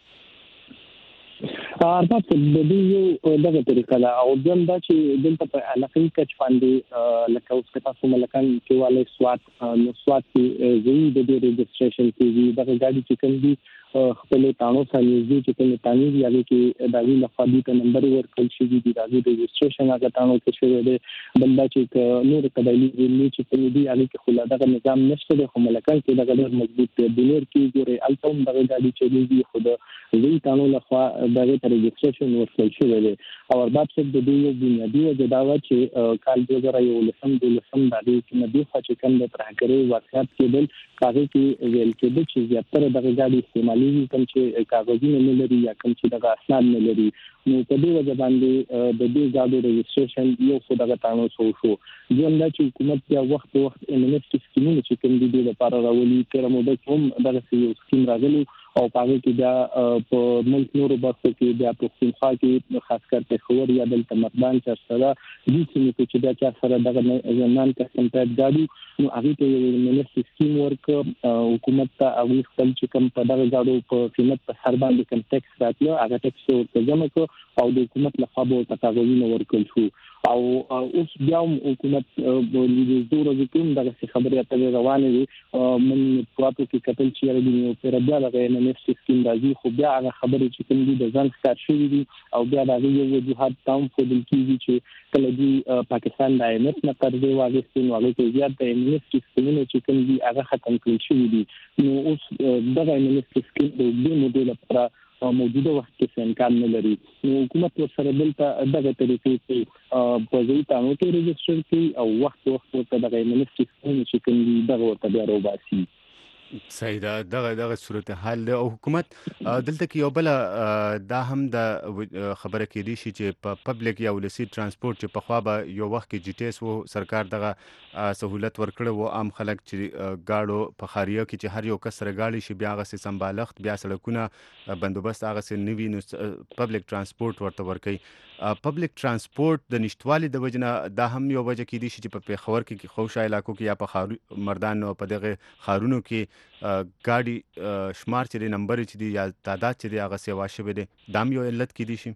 Speaker 10: ارباب د دې یو دغه طریقه لا او دم دا چې دلته په علاقې کې باندې لکه اوس کتا سو ملکان کې والے سواد نو سواد کې زوی د دې رجسټریشن کې دغه ګاډي چې کوم دي خپل تانو سره نږدې چې کوم تانی دی هغه کې دغه لخوا د نمبر ورکړل شي دي د رجسټریشن هغه تانو کې شوی دی بلدا چې نور قبایلی ویلي چې کوم دي هغه کې خلا دغه نظام نشته د ملکان کې دغه ډېر مضبوط دی د نور کې ګوري التم دغه ګاډي چې دی خو د زوی تانو لخوا دغه رجسټریشن ورکړل شوی دی او ارباب څخه د دې یو بنیادی وجه دا و چې کال دوه زره یولسم د لسم د دې کې نبی خو چې کوم د ترهګري واقعیت کېدل هغه کې ویل کېده چې زیاتره دغه ګاډي استعمالي کوم چې کاغذونه نه لري یا کوم چې دغه اسناد نه لري نو په دې وجه باندې د دې ګاډو رجسټریشن یو څه دغه تاسو شو شو ځکه چې حکومت بیا وخت وخت انویسټ سکیمونه چې کوم دي د لپاره راولي تر موده کوم دغه یو سکیم راغلی او پاره کې بیا په ملک نورو برخو کې بیا په خصوصا کې خاص کر په خور یا د تمدان چې سره دي چې چې بیا چې سره دغه ځنان کسم ته ګاډي نو هغه ته یو منیسټ سکیم ورک حکومت ته او خپل چې کوم په دغه ګاډو په قیمت په سر باندې کوم ټیکس راتلو هغه ټیکس ورته جمع کو او د حکومت لخوا به تقاضاونه ورکړل شو او اوس بیا حکومت د لیدو کوم دغه خبرې اترې روانې دي من پروتو کې کتل چې راځي او پر بیا دغه منیسټ سکیم راځي خو بیا هغه خبرې چې کوم دي د ځان ښکار شوې دي او بیا دغه یو وجوهات تام خو د کیږي چې کله دی پاکستان د ایمت نه قرضې واغستې نو هغه کې زیات د منیسټ سکیمونه چې کوم دي هغه ختم کړل شوې دي نو اوس دغه منیسټ سکیم د دې موډل لپاره موجوده وخت کې امکان نه لري نو حکومت ورسره دلته دغه طریقې کې په ځای تاسو ته رجسټر کوي او وخت وخت ورته دغه منیسټ سکیم چې کوم دي دغه ورته بیا روباسي
Speaker 3: صحیح ده دغه دغه صورتحال له حکومت دلته کې یو بل دا هم د خبره کې دي چې په پبلک یا ولسی ترانسپورت چې په خوا به یو وخت کې جی ټی اس وو سرکار دغه سہولت ورکړه وو عام خلک چې گاډو په خاریه کې چې هر یو کس سره گاډي شي بیا غسه سمبالښت بیا سړکونه بندوبست هغه سره نوی نو پبلک ترانسپورت ورته ورکي پبلک ترانسپورت د نشټوالي د وجنه دا هم یو وجه کې دي چې په پیښور کې خوشا علاقو کې یا په مردان او په دغه خارونو کې ګاډي شمار چې نمبر چې دی یا تعداد چې دی هغه سیوا شوی دی دام یو علت کې دي شي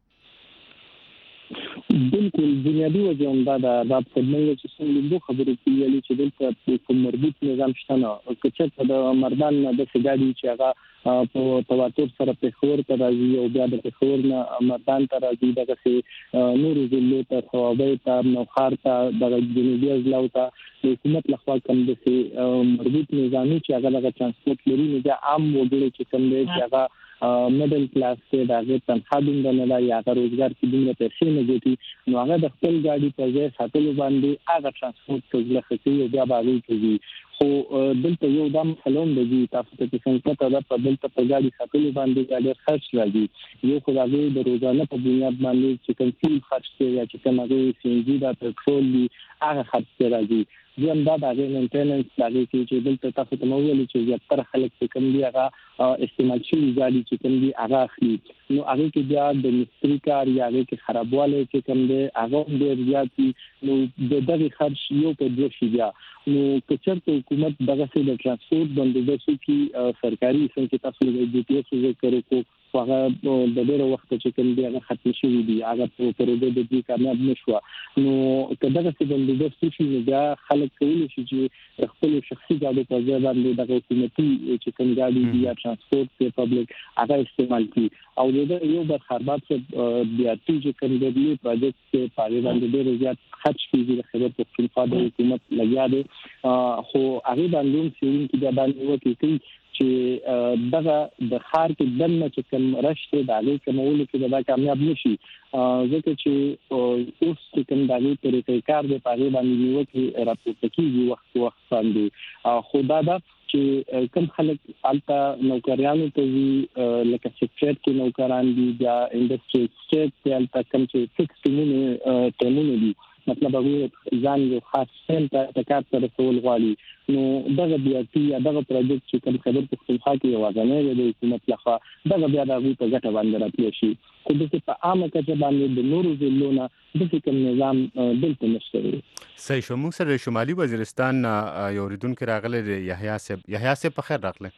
Speaker 10: بالکل بنیادی وجه هم دا د خدمت چې څنګه د خبرو کیږي چې دلته کوم مربوط نظام شته نو کچته د مردان د سګاډي چې هغه په تواتر سره په خور ته راځي او بیا د خور نه مردان ته راځي دغه سي نور ضلع ته خوابه ته نوخار ته د جنوبي اضلاع ته حکومت لخوا کوم د سي مربوط نظامي چې هغه د ترانسپورت لري نه د عام وګړي چې کوم دی چې هغه میډل کلاس ته دغه تنخوا د نه لا یا روزګار کې دغه پیسې نه ګټي نو هغه د خپل ګاډي په ځای ساتلو باندې هغه ترانسپورت کوي خو بیا باندې کوي خو دلته یو دم خلوم دی تاسو ته څنګه پته ده په دلته په ګاډي ساتلو باندې ډېر خرچ راځي یو خو هغه د روزانه په بنیاد باندې چې کوم فیل خرچ کوي یا چې کوم هغه سی ان جی دا پټرول دی هغه خرچ راځي ځم دا د مینټیننس لګي چې دلته تاسو ته مو ویل چې زیاتره خلک چې کوم دی هغه استعمال شي ګاډي چې کوم دی هغه اخلي نو هغه کې بیا د مستری کار یا هغه کې خرابواله چې کوم دی هغه ډېر زیات نو د دغه خرچ یو په دوه شي بیا نو کچرته حکومت دغه څه د ترانسپورت بندوبست کې سرکاري څنګه تاسو د جی ټی اس ذکر کو هغه د ډېر وخت چې کوم دی هغه ختم شوی دی هغه په پروژه د دې کامیاب نشو نو کله چې بندوبست شي بیا خلک پرووایډ کولی شي چې خپل شخصي ګاډي په ځای باندې د حکومتي چې کوم ګاډي یا ترانسپورت په پبلک هغه استعمال کړي او د یو برخه خربات څخه بیا چې کوم د دې پروجیکټ په پاره باندې ډېر زیات خرج کیږي د خبر پښتونخوا د حکومت لګیا دی خو هغه باندې چې د باندې وکړي چې دغه د خار کې دنه چې کوم رشته د هغه کومول کې دا کامیاب نشي ځکه چې اوس چې کوم دغه طریقې کار دی په هغه باندې نیوکه راپورته کیږي وخت وخت باندې خو دا دا چې کوم خلک الته نوکریانو ته وی لکه سیکټر کې نوکران دي یا انډستری سټیټ کې الته کوم چې فکس ټیمونه ټیمونه دي مطلب هغه ځان یو خاص سنټر ته کار سره کول غواړي نو دغه بیا چې دغه پروجیکټ چې کوم خبر پښتونخوا کې یو غنې د حکومت لخوا دغه بیا د غوښته ګټه باندې راتلی شي خو د په عامه کچه باندې د نورو ضلعونو د کوم نظام دلته نشته.
Speaker 3: صحیح شو. موږ سره شمالي وزیرستان یو ریدونکو راغلی دی یحیی صاحب. یحیی صاحب په خیر راغلی.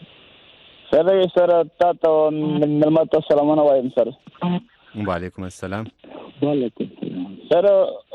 Speaker 12: سره سره تاسو ملمت سلامونه وایم سر.
Speaker 3: وعلیکم السلام.
Speaker 10: وعلیکم السلام.
Speaker 12: سر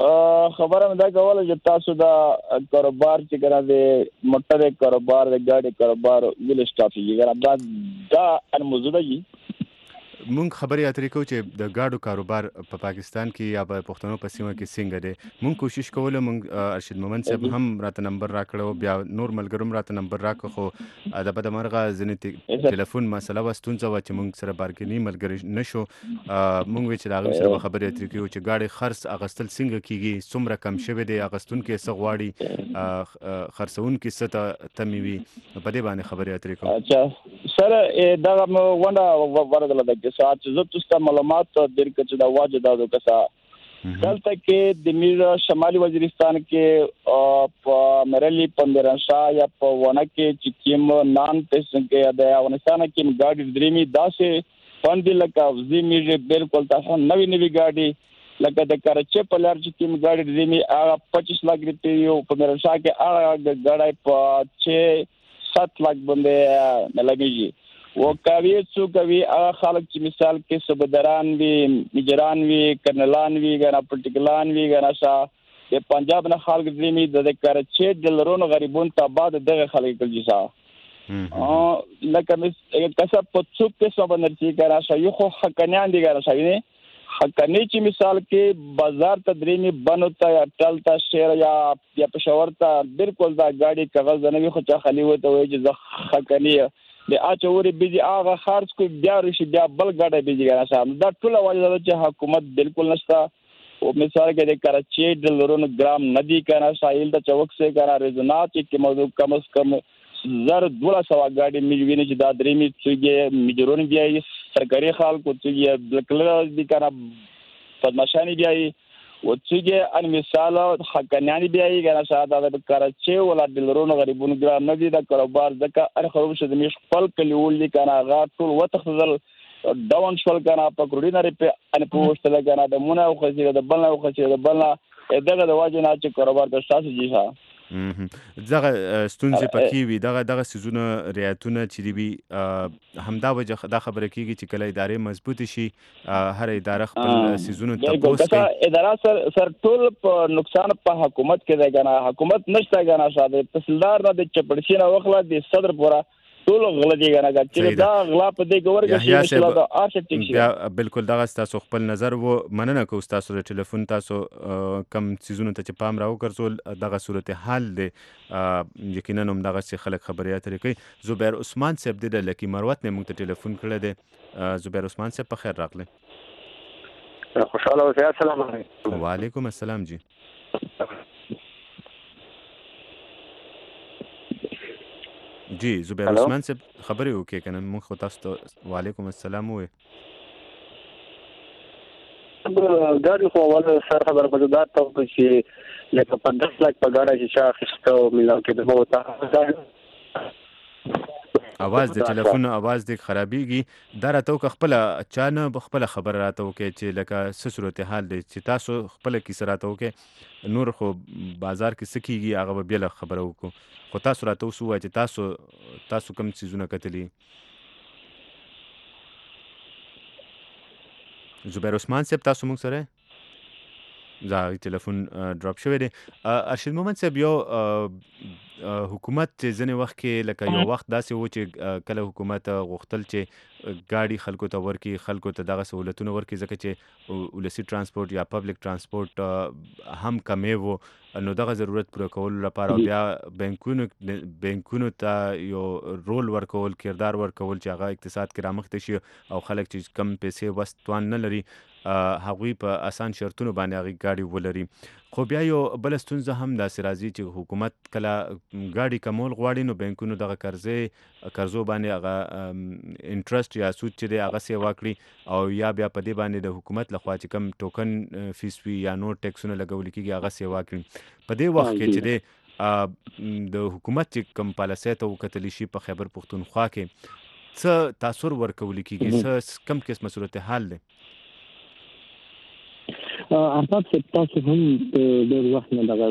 Speaker 12: خبره مې دا کوله چې تاسو دا کاروبار چې ګره د موټر کاروبار د ګاډي کاروبار ویل سټاپ یې ګره دا دا ان موجوده دي
Speaker 3: مونږ خبرې اترې کوو چې د ګاډو کاروبار په پاکستان کې یا په پښتنو په سیمه کې څنګه دی. مونږ کوشش کوله مونږ ارشد مومند صاحب هم راته نمبر راکړو بیا نور ملګروم راته نمبر راکړو خو د بدمرغه ځینې ټلیفون مسله و ستونزه و چې مونږ سره بارګینی ملګری نشو. مونږ وی چې دا غو سره خبرې اترې کوو چې ګاډي خرڅ اغستل څنګه کیږي څومره کم شوی دی اغستون کې څه غواړي خرڅون کې څه تمي وي په دې باندې خبرې اترې کوو.
Speaker 12: اچھا سر دا مو ونده ورغله د ساعت زه تاسو معلومات درکړم چې دا واجب دا وکړه دلته کې د میر شمالي وزیرستان کې په مرلی پندرشا یا په ونه کې چې کوم نان پېسن کې د افغانستان کې ګاډي درېمي داسې باندې لکه زمير بالکل تاسو نوې نوې ګاډي لکه د کراچي په لار چې کوم ګاډي درېمي هغه پچیس لک روپۍ یو په مرشا کې هغه ګاډي په چھ سات لک باندې لګیږي و کوي څو کوي هغه خلک چې مثال کې صوبداران وي میجران وي کرنلان وي غنا پټیکلان وي غنا شا د پنجاب نه خلک درېمي د کراچي د لرونو غریبون ته بعد دغه خلک کېږي شا ا لکه مس کسب په څوک کې سو باندې چې غنا شا یو خو حقانيان دي غنا شا نه حقانی چې مثال کې بازار ته درېمي بنو ته یا ټل ته شهر یا یا پېښور ته بالکل دا ګاډي کاغذ نه وي خو چا خالي وته وي چې حقانی د اچوري بيجي هغه خرڅ کو بیا رشي بیا بل ګاډي بيجي غنا صاحب دا ټول وجه ده چې حکومت بالکل نشتا او مثال کې د کراچي د لرونو ګرام ندی کنه ساحل د چوک سے کنه رزنات کې موضوع کم از کم زر دوله سوا ګاډي میوینه چې دا درېمي چې میجرون بیا سرکاري خلکو چې بلکل دي کنه پدمشاني بیا و چې ان مثال حقانيان بیا یې کنه ساده د کراچي ولا د لرونو غریبونو ګرام ندی د کاروبار ځکه هر خروب شه د خپل کلیول دي کنه غا ټول وتخزل ډاون شول کنه په کورډینر په ان پوسټ لګنه د مونږه خو چې د بلنه خو چې د بلنه دغه د واجب نه چې کاروبار د تاسو جی ها
Speaker 3: دغه ستونزې پکې وي دغه دغه سيزونه ریاتونه چې دی همدا وجه دا خبره کیږي چې کله ادارې مضبوط شي هر اداره خپل سيزونه تاسو
Speaker 12: کې اداره سر سر ټول په نقصان په حکومت کې دی کنه حکومت نشته کنه شاده تحصیلدار نه د چپړشینه وخله د صدر پورا ټول غلطي کنه چې دا غلا په دې ګورګه چې مثلا دا ارشټیک شي
Speaker 3: بیا بالکل دغه تاسو خپل نظر و مننه کو تاسو د ټلیفون تاسو کم سيزونه ته چې پام راو ګرځول دغه صورت حال دی یقینا هم دغه څه خلک خبرې اترې کوي. زبیر عثمان صاحب د لکی مروت نه موږ ته ټلیفون کړی دی. زبیر عثمان صاحب په خیر راغلی.
Speaker 13: خوشاله اوسئ. السلام علیکم.
Speaker 3: وعلیکم السلام جی. جی زبیر عثمان صاحب خبرې وکړي کنه موږ خو تاسو ته وعلیکم السلام وې
Speaker 13: ګاډي خو ول سر خبر په دات ته چې لکه په دس لک په ګاډي چې شاه خستو ملاو کې د موته
Speaker 3: اواز د ټلیفون اواز د خرابېږي دا راته خپل چانه خپل خبر راته وکي چې لکه څه صورت حال دی چې تاسو خپل کیسه راته وکي نور خو بازار کې سکیږي هغه به له خبره وکړو خو تاسو راته وسو چې تاسو تاسو کوم څه کتلی. زبیر عثمان صاحب تاسو موږ سره زه ټلیفون ډراپ شوی دی. ارشد محمد صاحب یو حکومت چې ځنې وخت کې لکه یو وخت داسې و چې کله حکومت غوښتل چې ګاډي خلکو ته ورکړي، خلکو ته دغه سهولتونه ورکړي، ځکه چې ولسي ترانسپورت یا پبلک ترانسپورت هم کمی و، نو دغه ضرورت پوره کولو لپاره او بیا بانکونو بانکونو ته یو رول ورکول، کردار ورکول چې هغه اقتصاد کې رامخته شي او خلک چې کم پیسې وس توان نه لري هغوی په اسان شرطونو باندې هغې ګاډي ولري. خو بیا یو بله ستونزه هم داسې راځي چې حکومت کله ګاډي کمول غواړي نو بانکونو دغه قرضې قرضو باندې هغه انټرسټ یا سود چې دی هغه سیوا کړي او یا بیا په دې باندې د حکومت لخوا چې کم ټوکن فیس وي یا نور ټیکسونه لګول کېږي هغه سیوا کړي. په دې وخت کې چې دی د حکومت چې کم پالیسۍ ته وکتلی شي په خیبر پښتونخوا کې څه تاثر ورکولی کېږي، څه کم قسمه صورتحال دی؟
Speaker 10: ارباب صاحب تاسو هم د ډېر وخت نه دغه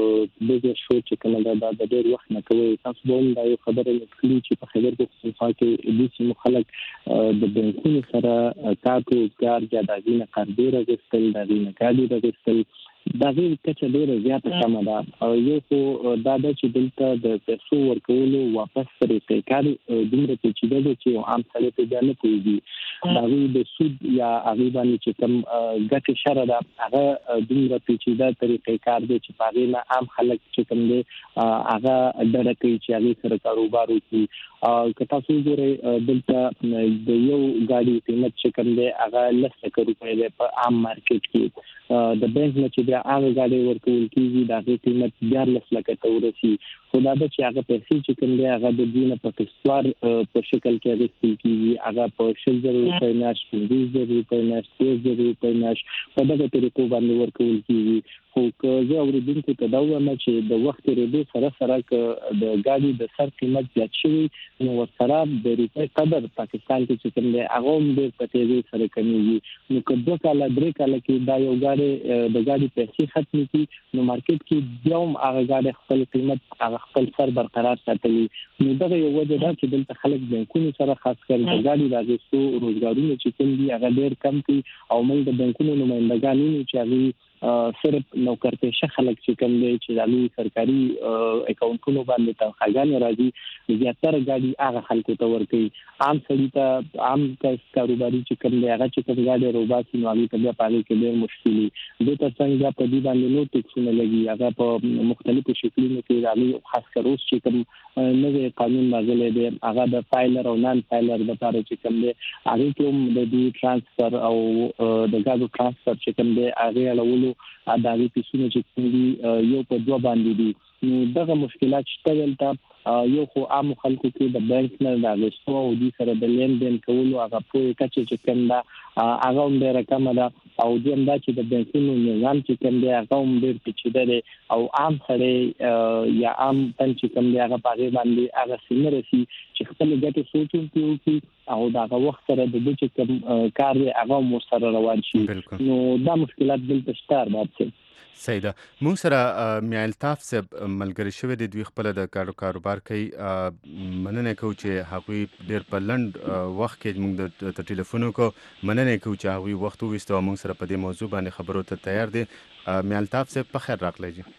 Speaker 10: بزر شو چې کومه ده د ډېر وخت نه کوي، تاسو به هم دا یو خبره وکړي چې په خیبر پښتونخوا کې د سیمو خلک د بانکونو سره کار روزګار یا د هغې نه قرضې راغوښتل، د هغې نه ګاډي راغوښتل، د هغې کچه ډېره زیاته کمه ده. او یو خو دا ده چې دلته د پیسو ورکولو واپس طریقې کار دومره پیچیده ده چې یو عام سړی پرې بیا نه پوهېږي. د هغې د سود یا هغې باندې چې کوم ګټې شره ده هغه دومره پیچیده طریقې کار دی چې په هغې نه عام خلک چې کوم دی هغه ډډه کوي چې هغې سره کاروبار وکړي. که تاسو وګورئ دلته د یو ګاډي قیمت چې کوم دی هغه لس لکه روپۍ دی په عام مارکیټ کې. د بانک نه چې بیا هغه ګاډي ورکول کېږي د هغې قیمت دیارلس لکه ته ورسي. خو دا ده چې هغه پیسې چې کوم دی هغه د دوی نه په قسطوار په شکل کې اخیستل کېږي، هغه په شل زره روپۍ میاشت، پنځوس زره روپۍ میاشت، دېرش زره روپۍ میاشت په دغه طریقو باندې ورکول کېږي. خو که زه اورېدونکو ته دا ووایم چې د وخت تېرېدو سره سره که د ګاډي د سر قیمت زیات شوي نو ورسره د روپۍ قدر پاکستان کې چې کوم دی هغه هم ډېر په تېزۍ سره کمیږي. نو که دوه کاله درې کاله کې دا یو ګاډی د ګاډي پیسې ختمې کړي نو مارکیټ کې بیا هم هغه ګاډی خپل قیمت هغه خپل سر برقرار ساتلی. نو دغه یو وجه ده چې دلته خلک بانکونو سره خاص کر د ګاډي د اخیستو روزګارونه چې کوم دي هغه ډېر کم کړي او موږ د بانکونو نمایندګان وینو چې هغوی صرف نوکرپېشه خلک چې کوم دی چې د هغوی سرکاري اکاونټونو باندې تنخواګانې راځي زیاتره ګاډي هغه خلکو ته ورکوي. عام سړي ته عام کاروباري چې کوم دی هغه چې کوم ګاډي روباسي نو هغوی ته بیا په هغې کې ډېر مشکل وي. دې تر څنګ بیا په دې باندې نور ټیکسونه لګي، هغه په مختلفو شکلونو کې د هغوی خاص کر اوس چې کوم نوی قانون راغلی دی هغه د فایلر او نان فایلر لپاره چې کوم دی هغې کې هم د دوی ترانسفر او د ګاډو ترانسفر چې کوم دی هغې اړولو د هغې پیسونه چې کوم دي یو په دوه باندې دي. نو دغه مشکلات شته دلته. یو خو عامو خلکو کې د بانک نه د اخیستو او دوی سره د لین دین کولو هغه پوهې کچه چې کوم ده هغه هم ډېره کمه ده. او دویم دا چې د بانکونو نظام چې کوم دی هغه هم ډېر پیچیده دی او عام سړی یا عام تن چې کوم دی هغه په هغې باندې هغسې نه رسي چې خپلې ګټې سوچ هم پرې وکړي او د هغه وخت سره د ده چې کوم کار دی هغه هم ورسره روان شي. نو دا مشکلات دلته شته ارباب صاحب.
Speaker 3: صحیح ده. موږ سره میا الطاف صاحب ملګري شوي دي، دوی خپله د کارو کاروبار کوي. مننه کوو چې هغوی ډېر په لنډ وخت کې موږ ته ټلیفون وکړو. مننه کوو چې هغوی وخت وویسته او موږ سره په دې موضوع باندې خبرو ته تیار دي. میا الطاف صاحب په خیر راغلی جی.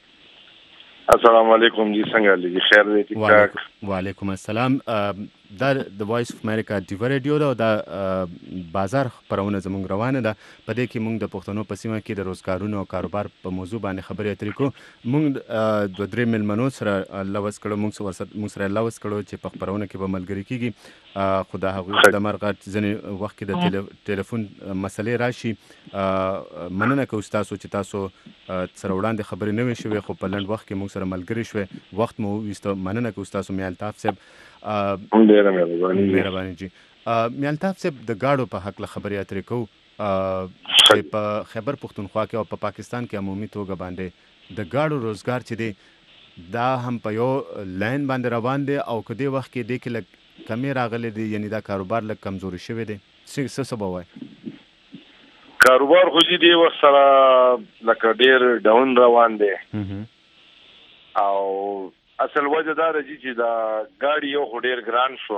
Speaker 14: السلام علیکم جی، څنګه لګي خیر دی؟ ټیک ټاک.
Speaker 3: وعلیکم السلام. دا د وایس اف امریکا ډیوا ریډیو ده او دا بازار خپرونه زموږ روانه ده. په دې کې موږ د پښتنو په سیمه کې د روزګارونو او کاروبار په موضوع باندې خبرې اترې کوو. موږ دوه درې میلمنو سره لوس کړو، موږ سره لوس کړو چې په خپرونه کې به ملګري کېږي. خو د هغوی د مرغه ځینې وخت کې د ټلیفون مسلې راشي. مننه کوو ستاسو چې تاسو سره وړاندې خبرې نه وې شوې خو په لنډ وخت کې موږ سره ملګري شوې، وخت مو وویسته. مننه کوو ستاسو میا الطاف صاحب.
Speaker 14: ډېره مهرباني
Speaker 3: مهرباني جي. میا الطاف صاحب د ګاډو په هکله خبرې اترې کوو چې په خیبر پښتونخوا کې او په پاکستان کې عمومي توګه باندې د ګاډو روزګار چې دی دا هم په یو لاین باندې روان دی او که دې وخت کې دې کې لږ کمې راغلی دی، یعنې دا کاروبار لږ کمزوري شوی دی. څه څه به وایي؟
Speaker 14: کاروبار خو چې دې وخت سره لکه ډېر ډاون روان دی او اصل وجه دا ده چې دا ګاډي یو خو ډېر ګران شو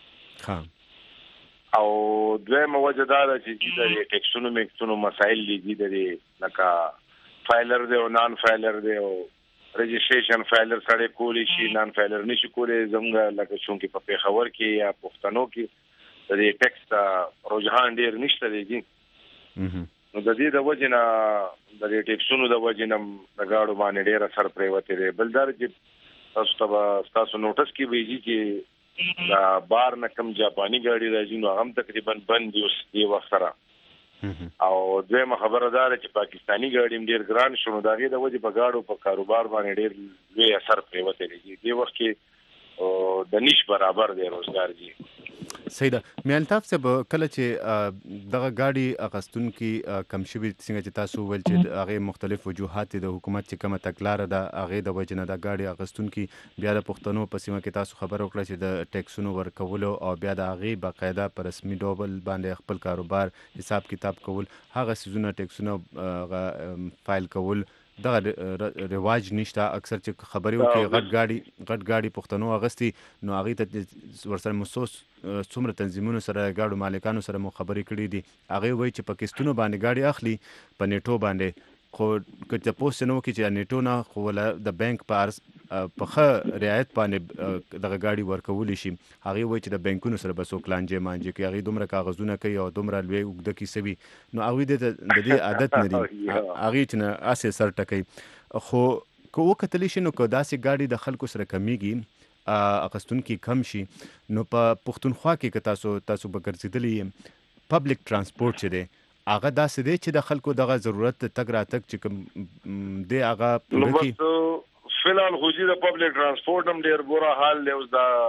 Speaker 14: او دویمه وجه دا ده چې د ټیکسونو میکسونو مسایل دي دي لکه فایلر دی او نان فایلر دی او رجسټریشن فایلر سره کولی شي نان فایلر نشي کولی زموږ لکه چونکې په پیښور کې یا پښتنو کې د ټیکس رجحان ډیر نشته دی نو د دې د وجه نه د دې ټیکسونو د وجه نه د گاډو باندې ډیر اثر پریوتی دی بل دا چې تاسو ته تاسو نوټس کې ویږي چې دا بار نه کم جاپاني گاډي راځي نو هم تقریبا بند دي اوس دی وخت سره او دویمه خبره ده چې پاکستانی ګاډي ډیر ګران شونه دا غي د وجه په گاډو په کاروبار باندې ډیر لوی اثر پریوتی دی دی وخت کې د نش برابر دی روزګار دی
Speaker 3: سیده میالتاف صاحب کله چې دغه گاډي اغستون کې کم شوی څنګه چې تاسو ول چې هغه مختلف وجوهات د حکومت چې کومه تکلار ده هغه د وجنه د گاډي اغستون کې بیا د پښتنو په سیمه کې تاسو خبر وکړه چې د ټیکسونو ورکولو او بیا د هغه باقاعده پر رسمي ډول باندې خپل کاروبار حساب کتاب کول هغه سيزونه ټیکسونو فایل کول دا رواج نشته اکثر چې خبرې وکړي غټ گاډي غټ گاډي پښتنو اغستی نو هغه ته ورسره محسوس څومره تنظیمونو سره گاډو مالکانو سره مو خبرې کړې دي هغه وایي چې پاکستانو باندې گاډي اخلي په نیټو باندې خو کته پوسټ نو کې چې نیټو نه خو ول د بانک په ارز په خه رعایت باندې دغه گاډي ورکول شي هغه وایي چې د بانکونو سره بسو کلانجه مانجه کې هغه دومره کاغذونه کوي او دومره لوی وګد کی سوي نو هغه د دې عادت نه دي هغه چې نه اسه سر ټکي خو کو کتلی شي نو کو داسې گاډي د خلکو سره کمیږي اقستون کې کم شي نو په پښتونخوا کې که تاسو تاسو به ګرځیدلی پبلک ترانسپورت چي دي هغه داسې دی چې د خلکو دغه ضرورت تک راتک چې کوم دی هغه
Speaker 14: نو بس فلحال خو چې د پبلک ترانسپورت هم ډیر بوره حال دی اوس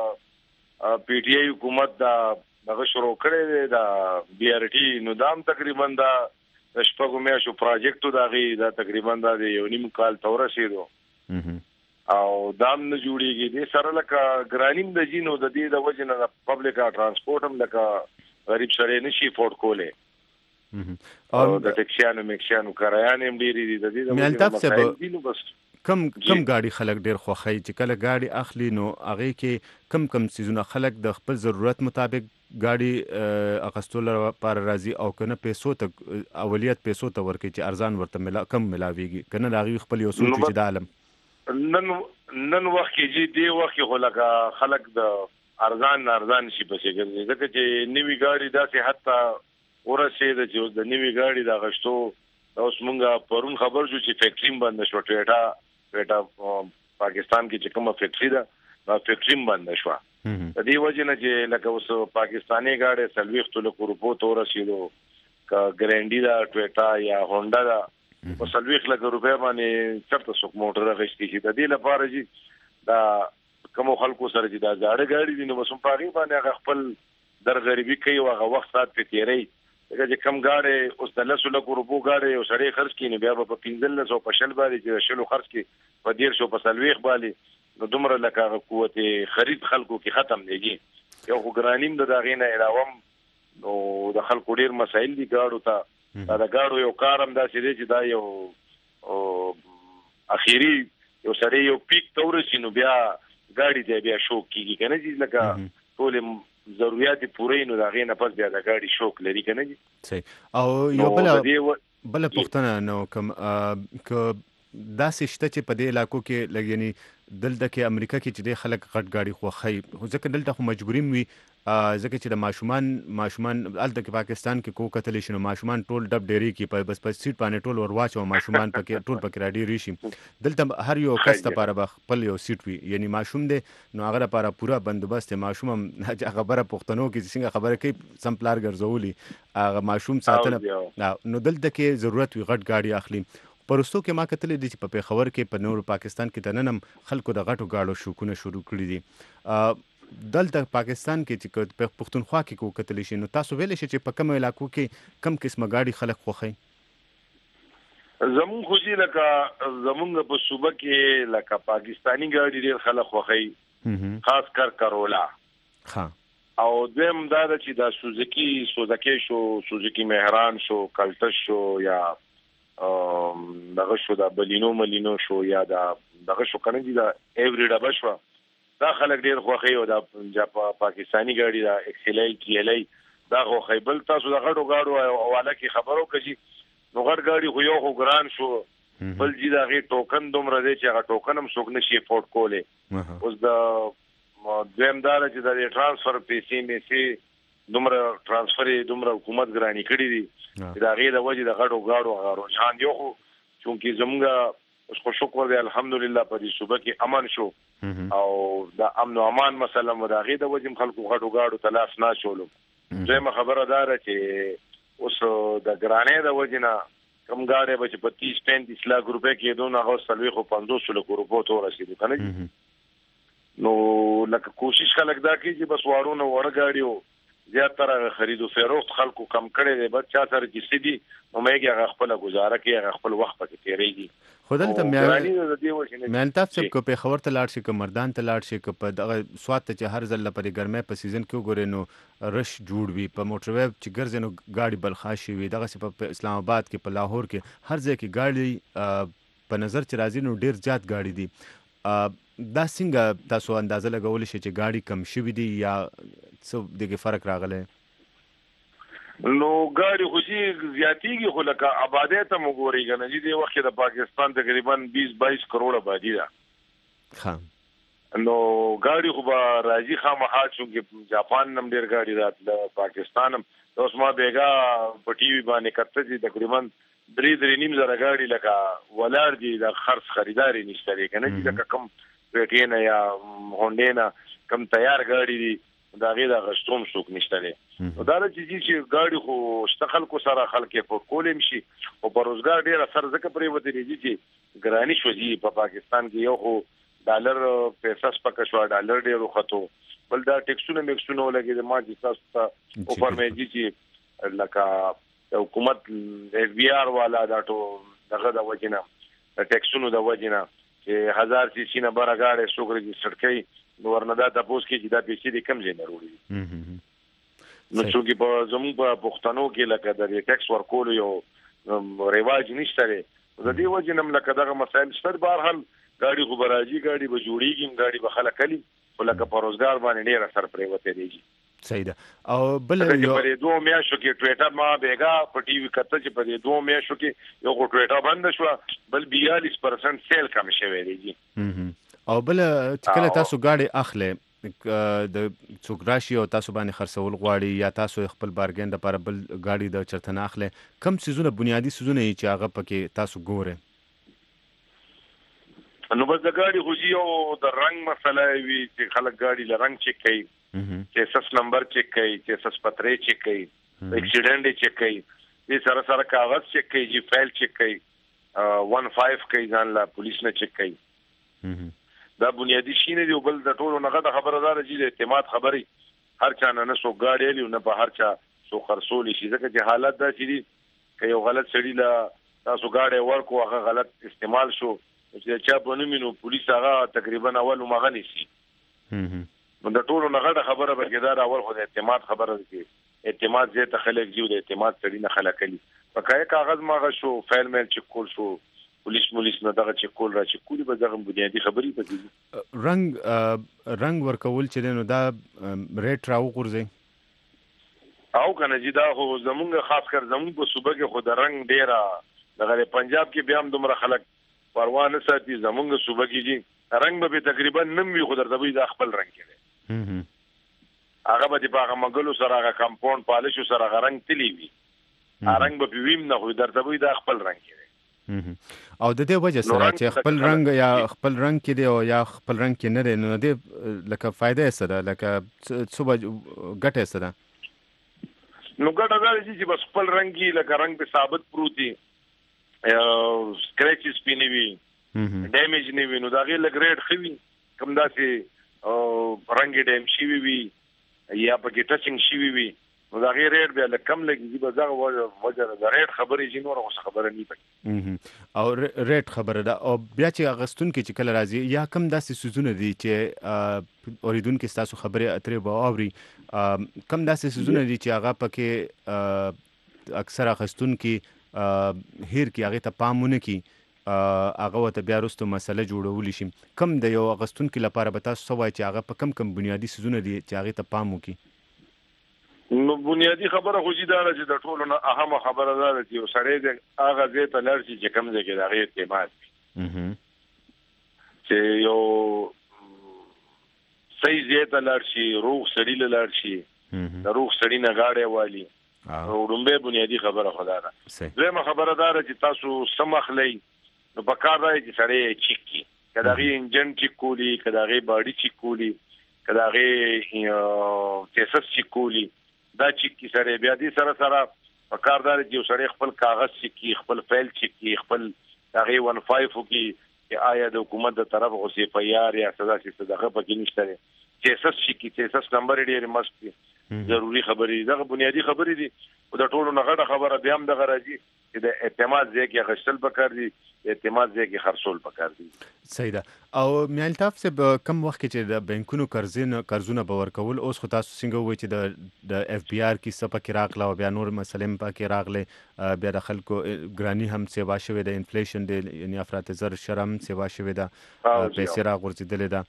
Speaker 14: د پی ټ آی حکومت دا دغه شروع کړی دی د بی آر ټي نو دام تقریبا دا د شپږو میاشتو پروجیکټو دا غي دا تقریبا دا یو نیم کال تور رسیدو او دام نه جوړیږي د سره لکه ګرانیم د جینو د دې د وجنه د پبلک ترانسپورت هم لکه غریب سره نشي فورد کوله او د ټیکسیانو میکسیانو کرایان هم ډیری دي د دې د وجه
Speaker 3: کم کم گاډي خلک ډیر خوخی چې کله گاډي اخلي نو هغه کې کم کم سيزونه خلک د خپل ضرورت مطابق گاډي اغستول لپاره راځي او کنه پیسو ته اولیت پیسو ته ورکړي چې ارزان ورته ملا کم ملاويږي کنه هغه خپل یو سوچ چې د عالم
Speaker 14: نن نن وخت کې چې دی وخت کې خلک خلک د ارزان ارزان شي په څیر دي ځکه چې نیوی گاډي داسې حتی ورسېده چې د نیوی گاډي د غشتو اوس مونږه پرون خبر شو چې فیکټری بند شو ټیټا ټیټا پاکستان کې چې کومه فیکټری ده دا فیکټری بند شو د دې وجه نه چې لکه اوس پاکستاني گاډي سلويخت له کورپو تور رسیدو کا ګرانډي دا ټیټا یا هونډا دا په سلويخت له روپیا باندې چرته څوک موټر غشتي چې د دې لپاره چې دا کوم خلکو سره چې دا ځاړه گاډي دي نو وسم پاغي باندې خپل در غریبي کوي او هغه وخت سات په تیری دغه کم گاډي اوس د لسو لکو روپو گاډي او سړی خرج کینی بیا په پنځل سو په شل باندې چې شلو خرج کی په ډیر شو په سلويخ باندې نو دومره لکه قوت خرید خلکو کې ختم دیږي یو خو ګرانیم د داغینه علاوه نو د خلکو ډیر مسایل دي گاډو ته دا د گاډو یو کارم داسې دی چې دا یو اخیری یو سړی یو پیک تور شي نو بیا گاډي دی بیا شو کیږي کنه چې لکه ټول ضرورت پوره نو دا غینه پس بیا د گاډي شوک لري کنه جی
Speaker 3: صحیح او یو بل بل پښتنه نو کوم ک داسې شته چې په دې علاقو کې لګینی دلته کې امریکا کې چې د خلک غټ گاډي خوخی خو ځکه دلته خو مجبوریم وي ځکه چې د ماشومان ماشومان الته کې پاکستان کې کو قتل شنو ماشومان ټول ډب ډيري کې په بس په سیټ باندې ټول ورواچو ماشومان پکې ټول پکې راډي ریشي دلته هر یو کس لپاره خپل یو سیټ وي یعنی ماشوم دی نو هغه لپاره پورا بندوبست ماشوم خبره پښتنو کې څنګه خبره کوي سمپلار ګرځولي هغه ماشوم ساتنه نو دلته کې ضرورت وي غټ گاډي اخلي پرستو کې ما کتل دي چې په پیښور کې په نور پاکستان کې تننم خلکو د غټو گاډو شوکونه شروع کړی دي دلته پاکستان کې چې په پښتونخوا کې کو کتل شي نو تاسو ویل شي چې په کوم علاقو کې کم قسمه گاډي خلک خوخي
Speaker 14: زمون خو چې لکه زمونږ په صوبه کې لکه پاکستانی گاډي ډیر خلک خوخي خاص کر کرولا
Speaker 3: ها
Speaker 14: او دیم دا چې دا سوزوکی سوزوکی شو سوزوکی مهران شو کلټش شو یا دغه شو دا بلینو ملینو شو یا دا دغه شو کنه دي دا ایوری ډبه شو دا خلک ډیر خوخي او دا پاکستانی گاډي دا ایکسلای کیلای دا خوخي بل تاسو دا غړو غاړو حواله کې خبرو کوي نو غړ گاډي خو یو خو ګران شو بل جی دا غي ټوکن دومره دی چې هغه ټوکن هم څوک نشي افورد کولی. اوس د دویم دا چې د ټرانسفر پیسې مې سي دومره ټرانسفر دومره حکومت ګرانی کړی دي دا غي د وجه د غړو غاړو غاړو ځان یو خو چونکی زمونږ اوس خو شکر دی الحمدلله په دې صوبه کې امن شو او د امن او امان مسله مو دا غي د وجه خلکو غړو غاړو تلاش نه شولو. زموږ خبره دار چې اوس د ګرانې د وجه نه کم غاړي به چې په تیس پینتیس لک روپے کې دونه هغه سلوي خو پنځوس لک روپو ته رسیدو کنه. نو لکه کوشش خلک دا کوي چې بس واړو نه وړ غاړي زیاتره خرید او فروخت خلکو کم کړي دي بس چا سره چې سدي نو مېږي هغه خپل گزاره کوي هغه خپل وخت پکې تیریږي.
Speaker 3: خدای ته مې مې تاسو کو په خبر ته لاړ شي که مردان ته لاړ شي که په دغه سوات ته چې هر ځل لپاره ګرمه په سیزن کې وګورئ نو رش جوړ وي په موټر ویب چې ګرځي نو ګاډي بلخاشي وي دغه په اسلام آباد کې په لاهور کې هر ځای کې ګاډي په نظر چې راځي نو ډیر زیات ګاډي دي. دا څنګه تاسو اندازه لګول شي چې ګاډي کم شوي دي یا څه دغه فرق راغلی؟
Speaker 14: نو ګاډي خو چې زیاتېږي خو لکه آبادۍ ته مو ګورئ که نه چې دې وخت کې د پاکستان تقریبا بیس بایس کروڑ آبادي ده. نو ګاډي خو به راځي خامخا چونکې جاپان هم ډېر ګاډي راتله پاکستان هم اوس ما بیګا په ټي وي باندې کته چې تقریبا درې درې نیم زره ګاډي لکه ولاړ دي د خرڅ خریدار یې نشته دی که نه چې لکه کم پیټې نه یا هونډې نه کم تیار ګاډي دي دا غي دا غشتوم څوک نشته دی. نو دا چې چې ګاډي خو شته خلکو سره خلک په کولم شي او په روزګار ډیر اثر ځکه پرې وته دي چې ګرانی شوځي په پاکستان کې یو خو ډالر پیسې سپک شو ډالر ډیر وختو بل دا ټیکسونه میکسونه لګي د ما چې تاسو ته او فرمایي چې لکه حکومت ایف بی آر والا دا ټو دغه د وجنه ټیکسونو د وجنه چې هزار سی سی نه برګاړې څوک ريجستر کوي نو ورندا تاسو کې چې دا پیسې د کم ځای نه وروړي. نو چې په زموږ په پښتنو کې لکه د ټیکس ورکول یو رواج نشته دی د دې وجه نم لکه دغه مسایل شته. بهرحال ګاډي خو براجي ګاډي به جوړیږي ګاډي به خلک کلی ولکه په روزګار باندې ډیر اثر پرې وته دیږي.
Speaker 3: صحیح ده. او بل
Speaker 14: یو په دوه میاشتو کې ټویټر ما بیګا په ټي وي کته چې په دوه میاشتو کې یو ټویټر بند شو بل بیالیس پرسنټ سیل کم شوی دی.
Speaker 3: او بل چې کله تاسو ګاډي اخلي د څوک راشي او تاسو باندې خرڅول غواړي یا تاسو خپل بارګین د لپاره بل ګاډي د چرته اخلي کم سيزونه بنیادی سيزونه چې هغه پکې تاسو ګوره؟
Speaker 14: نو بس د ګاډي خو یو د رنگ مسله وي چې خلک ګاډي له رنگ چیک کوي چې اساس نمبر چیک کوي چې اساس پترې چیک کوي اکسیډنټ چیک کوي دې سره سره کاغذ چیک کوي جی فایل چیک کوي ون فایو کوي ځان لا پولیس نه چیک کوي. دا بنیادی شي نه دی بل د ټولو نه غته خبردار چې د اعتماد خبري هر چا نه سو ګاډي لی نه په هر چا سو خرصول شي ځکه چې حالت دا چې دی یو غلط سړی لا تاسو ګاډي ورکو هغه غلط استعمال شو چې چا په نومینو پولیس هغه تقریبا اول مغني شي. نو د ټولو نه غته خبره به کېدار اول خو د اعتماد خبره دی اعتماد زه ته خلک جوړ د اعتماد سړی نه خلک کلی پکای کاغذ ماغه شو فایل میل چک کول شو پولیس پولیس نه دغه چې کول را چې کولی به دغه بنیادی خبري پدې
Speaker 3: رنگ رنگ ورکول چې نو دا ریټ راو غورځي
Speaker 14: او کنه چې دا خو زمونږ خاص کر زمونږ په صوبه کې خو د رنگ ډیره دغه پنجاب کې بیا هم دومره خلک پروا نه ساتي زمونږ صوبه کې چې رنگ به تقریبا نم وي خو درته وي د خپل رنگ کې هغه به په هغه مګلو سره هغه کمپاوند پالش سره هغه رنگ تلی وي رنگ به ویم نه خو درته وي د خپل رنگ کې
Speaker 3: او د دې وجه سره چې خپل رنگ یا خپل رنگ کې دی او یا خپل رنگ کې نه دی نو د لکه فائدہ یې څه ده لکه څه ګټه څه ده؟
Speaker 14: نو ګټه دا چې بس خپل رنگ کې لکه رنگ په ثابت پروت دي سکریچز پینې وي ډیمیج نه وي نو دا غي لګ ریټ خوي کوم داسې رنگ ډیم شي وي یا پکې ټچینګ شي وي نو دا غیر ریټ به کم لګي به دا وجه دا ریټ خبرې جنور اوس خبره نه پکې
Speaker 3: او ریټ خبره ده. او بیا چې اغستون کې چې کله راځي یا کم داسې سيزونه دي چې اوریدونکو تاسو خبره اترې به اوري کم داسې سيزونه دي چې هغه پکې اکثر اغستون کې هیر کې هغه ته پامونه کې هغه وته بیا وروسته مسله جوړول شي کم د یو اغستون کې لپاره به تاسو سوای چې هغه په کم کم بنیادی سيزونه دي چې هغه ته پام وکړي؟
Speaker 14: نو بنیادی خبره خو چې دا چې د ټولو نه اهمه خبره ده چې یو سړی د هغه ځای ته لاړ شي چې کوم ځای کې د هغې اعتماد وي چې یو صحیح ځای ته لاړ شي، روغ سړي له لاړ شي، د روغ سړي نه غاړې والي. وړومبی بنیادي خبره خو دا ده. دویمه خبره دا ده چې تاسو څه مخلی نو په کار دی چې سړی چیک کړي، که د هغې انجن چیک کولی، که د هغې باډي چیک کولی، که د هغې چیسس چیک کولی، دا چیک کړي سړی. بیا دې سره سره په کار دا دی چې یو سړی خپل کاغذ چیک کړي، خپل فایل چیک کړي، خپل د هغې ون فایف وکړي چې آیا د حکومت د طرف خو سی اف آی آر یا څه داسې څه دغه پکې نشته دی. چیسس چیک کړي، چیسس نمبر یې ډېرې مست دي، ضروري خبرې دي. دغه بنیادي خبرې دي. او د ټولو نه غټه خبره بیا هم دغه راځي چې د اعتماد ځای کې اخیستل پکار دي، د اعتماد ځای کې خرڅول پکار دي.
Speaker 3: صحیح ده. او میا الطاف صاحب کم وخت کې چې د بانکونو قرضونه قرضونه به ورکول، اوس خو تاسو څنګه وایي چې د د اف بی آر کې څه پکې راغله او بیا نور مسلې هم پکې راغلې، بیا د خلکو ګراني هم سیوا شوې ده، انفلیشن دی یعنې افراط زر شرم سیوا شوې ده، پیسې راغورځېدلې ده.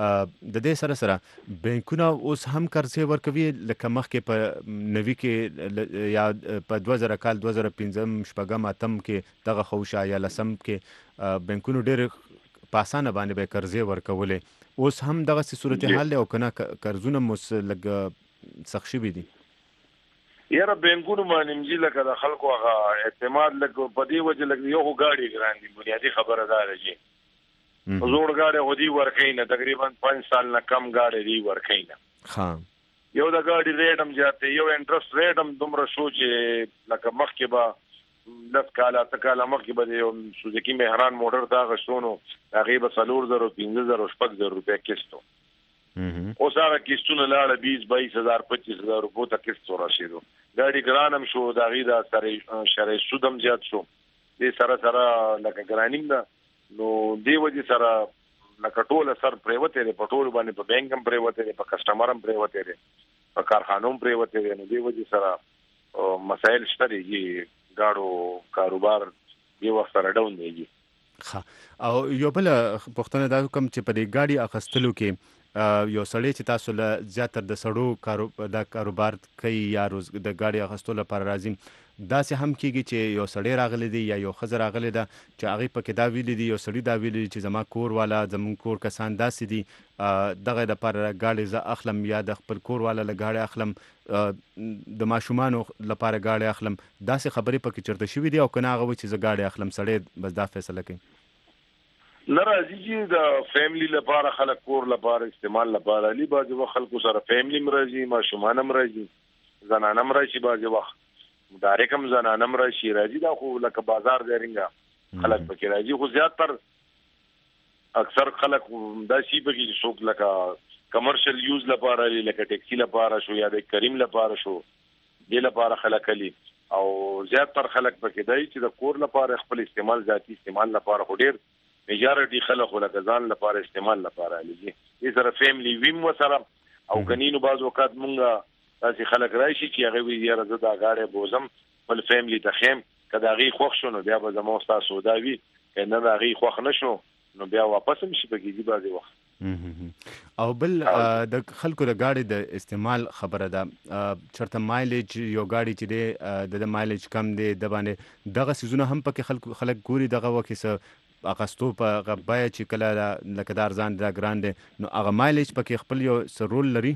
Speaker 3: د دې سره سره بانکونه اوس هم قرضې ورکوي لکه مخکې په نوي کې یا په دوه زره کال دوه زره پنځم شپږم اتم کې دغه خوشه یا لسم کې بانکونو ډېر په اسانه باندې به قرضې ورکولې. اوس هم دغسې صورتحال دی او که نه قرضونه مو لږ سخت شوي دي؟
Speaker 14: یاره بانکونو باندې مجي لکه د خلکو هغه اعتماد لږ په دې وجه لږ یو خو ګاډي ګران دي. بنیادي خبره دا ده چې زوړ ګاډی خو دې ورکوي نه، تقریبا پنځ سال نه کم ګاډی دې ورکوي نه. یو د ګاډي ریټ هم زیات دی، یو انټرست ریټ هم دومره شو چې لکه مخکې به لس کاله اته کاله مخکې به د یو سوزوکي مهران موټر ته اخیستو نو هغې به څلور زره پنځه زره شپږ زره روپۍ کیسټ و. اوس هغه کیسټونه لاړه بیس بایس هزار پچیس هزار روپو ته کیسټ ورسېدو. ګاډي ګران هم شو، د هغې دا شرعي سود هم زیات شو. دې سره سره لکه ګراني هم ده نو دې وجې سره لکه ټوله سر پرېوتی دی، په ټولو باندې په بینک هم پرېوتی دی، په کسټمر هم پرېوتی دی، په کارخانو هم پرېوتی دی. نو دې وجې سره مسایل شته دی چې ګاډو کاروبار دې وخت سره ډاون دی.
Speaker 3: ښه. او یو بله پوښتنه دا کوم چې په دې ګاډي اخیستلو کې یو سړی چې تاسو له زیاتر د سړو کارو دا کاروبار کوي یا روز د ګاډي اخیستلو لپاره راځي، داسې هم کېږي چې یو سړی راغلی دی یا یو ښځه راغلی ده چې هغې پکې دا ویلي دي، یو سړي دا ویلي دي چې زما کور والا زموږ کور کسان داسې دي دغه دپاره ګاډی زه اخلم یا د خپل کور والا له ګاډی اخلم، د ماشومانو لپاره ګاډی اخلم. داسې خبرې پکې چېرته شوي دي او که نه هغه وایي چې زه ګاډی اخلم، سړی بس دا فیصله کوي؟
Speaker 14: نه راځي چې د فیملی لپاره خلک کور لپاره استعمال لپاره علي بعضې وخت خلکو سره فیملی هم راځي، ماشومان هم راځي، زنانه هم راشي، بعضې وخت مدارک هم زنانه هم راشي راځي. دا خو لکه بازار دی رنګه خلک پکې راځي. خو زیاتر اکثر خلک دا شي پکې چې څوک لکه کمرشل یوز لپاره لکه ټیکسي لپاره شو یا د کریم لپاره شو دې لپاره خلک علي. او زیاتر خلک پکې دی چې د کور لپاره خپل استعمال ذاتي استعمال لپاره خو ډېر میجارټي خلک خو لکه ځان لپاره استعمال لپاره علي. دې سره فیملی ویم ورسره او کنینو بعض اوقات مونږه داسې خلک راشي چې هغه وایي یاره زه دا ګاډی بوزم خپل فیملی ته ښیم، که د هغې خوښ شو نو بیا به زما ستا سودا وي، که نه د هغې خوښ نه شو نو بیا واپس هم شي پکې ځي بعضې وخت.
Speaker 3: او بل د خلکو د ګاډي د استعمال خبره ده، چېرته مایلیج یو ګاډي چې دی د مایلیج کم دی د باندې دغه څیزونه هم پکې خلک خلک ګوري دغه وکې څه اخستو په هغه بیه چې کله لکه دا ارزان دا ګران دی نو هغه مایلیج پکې خپل یو څه رول لري؟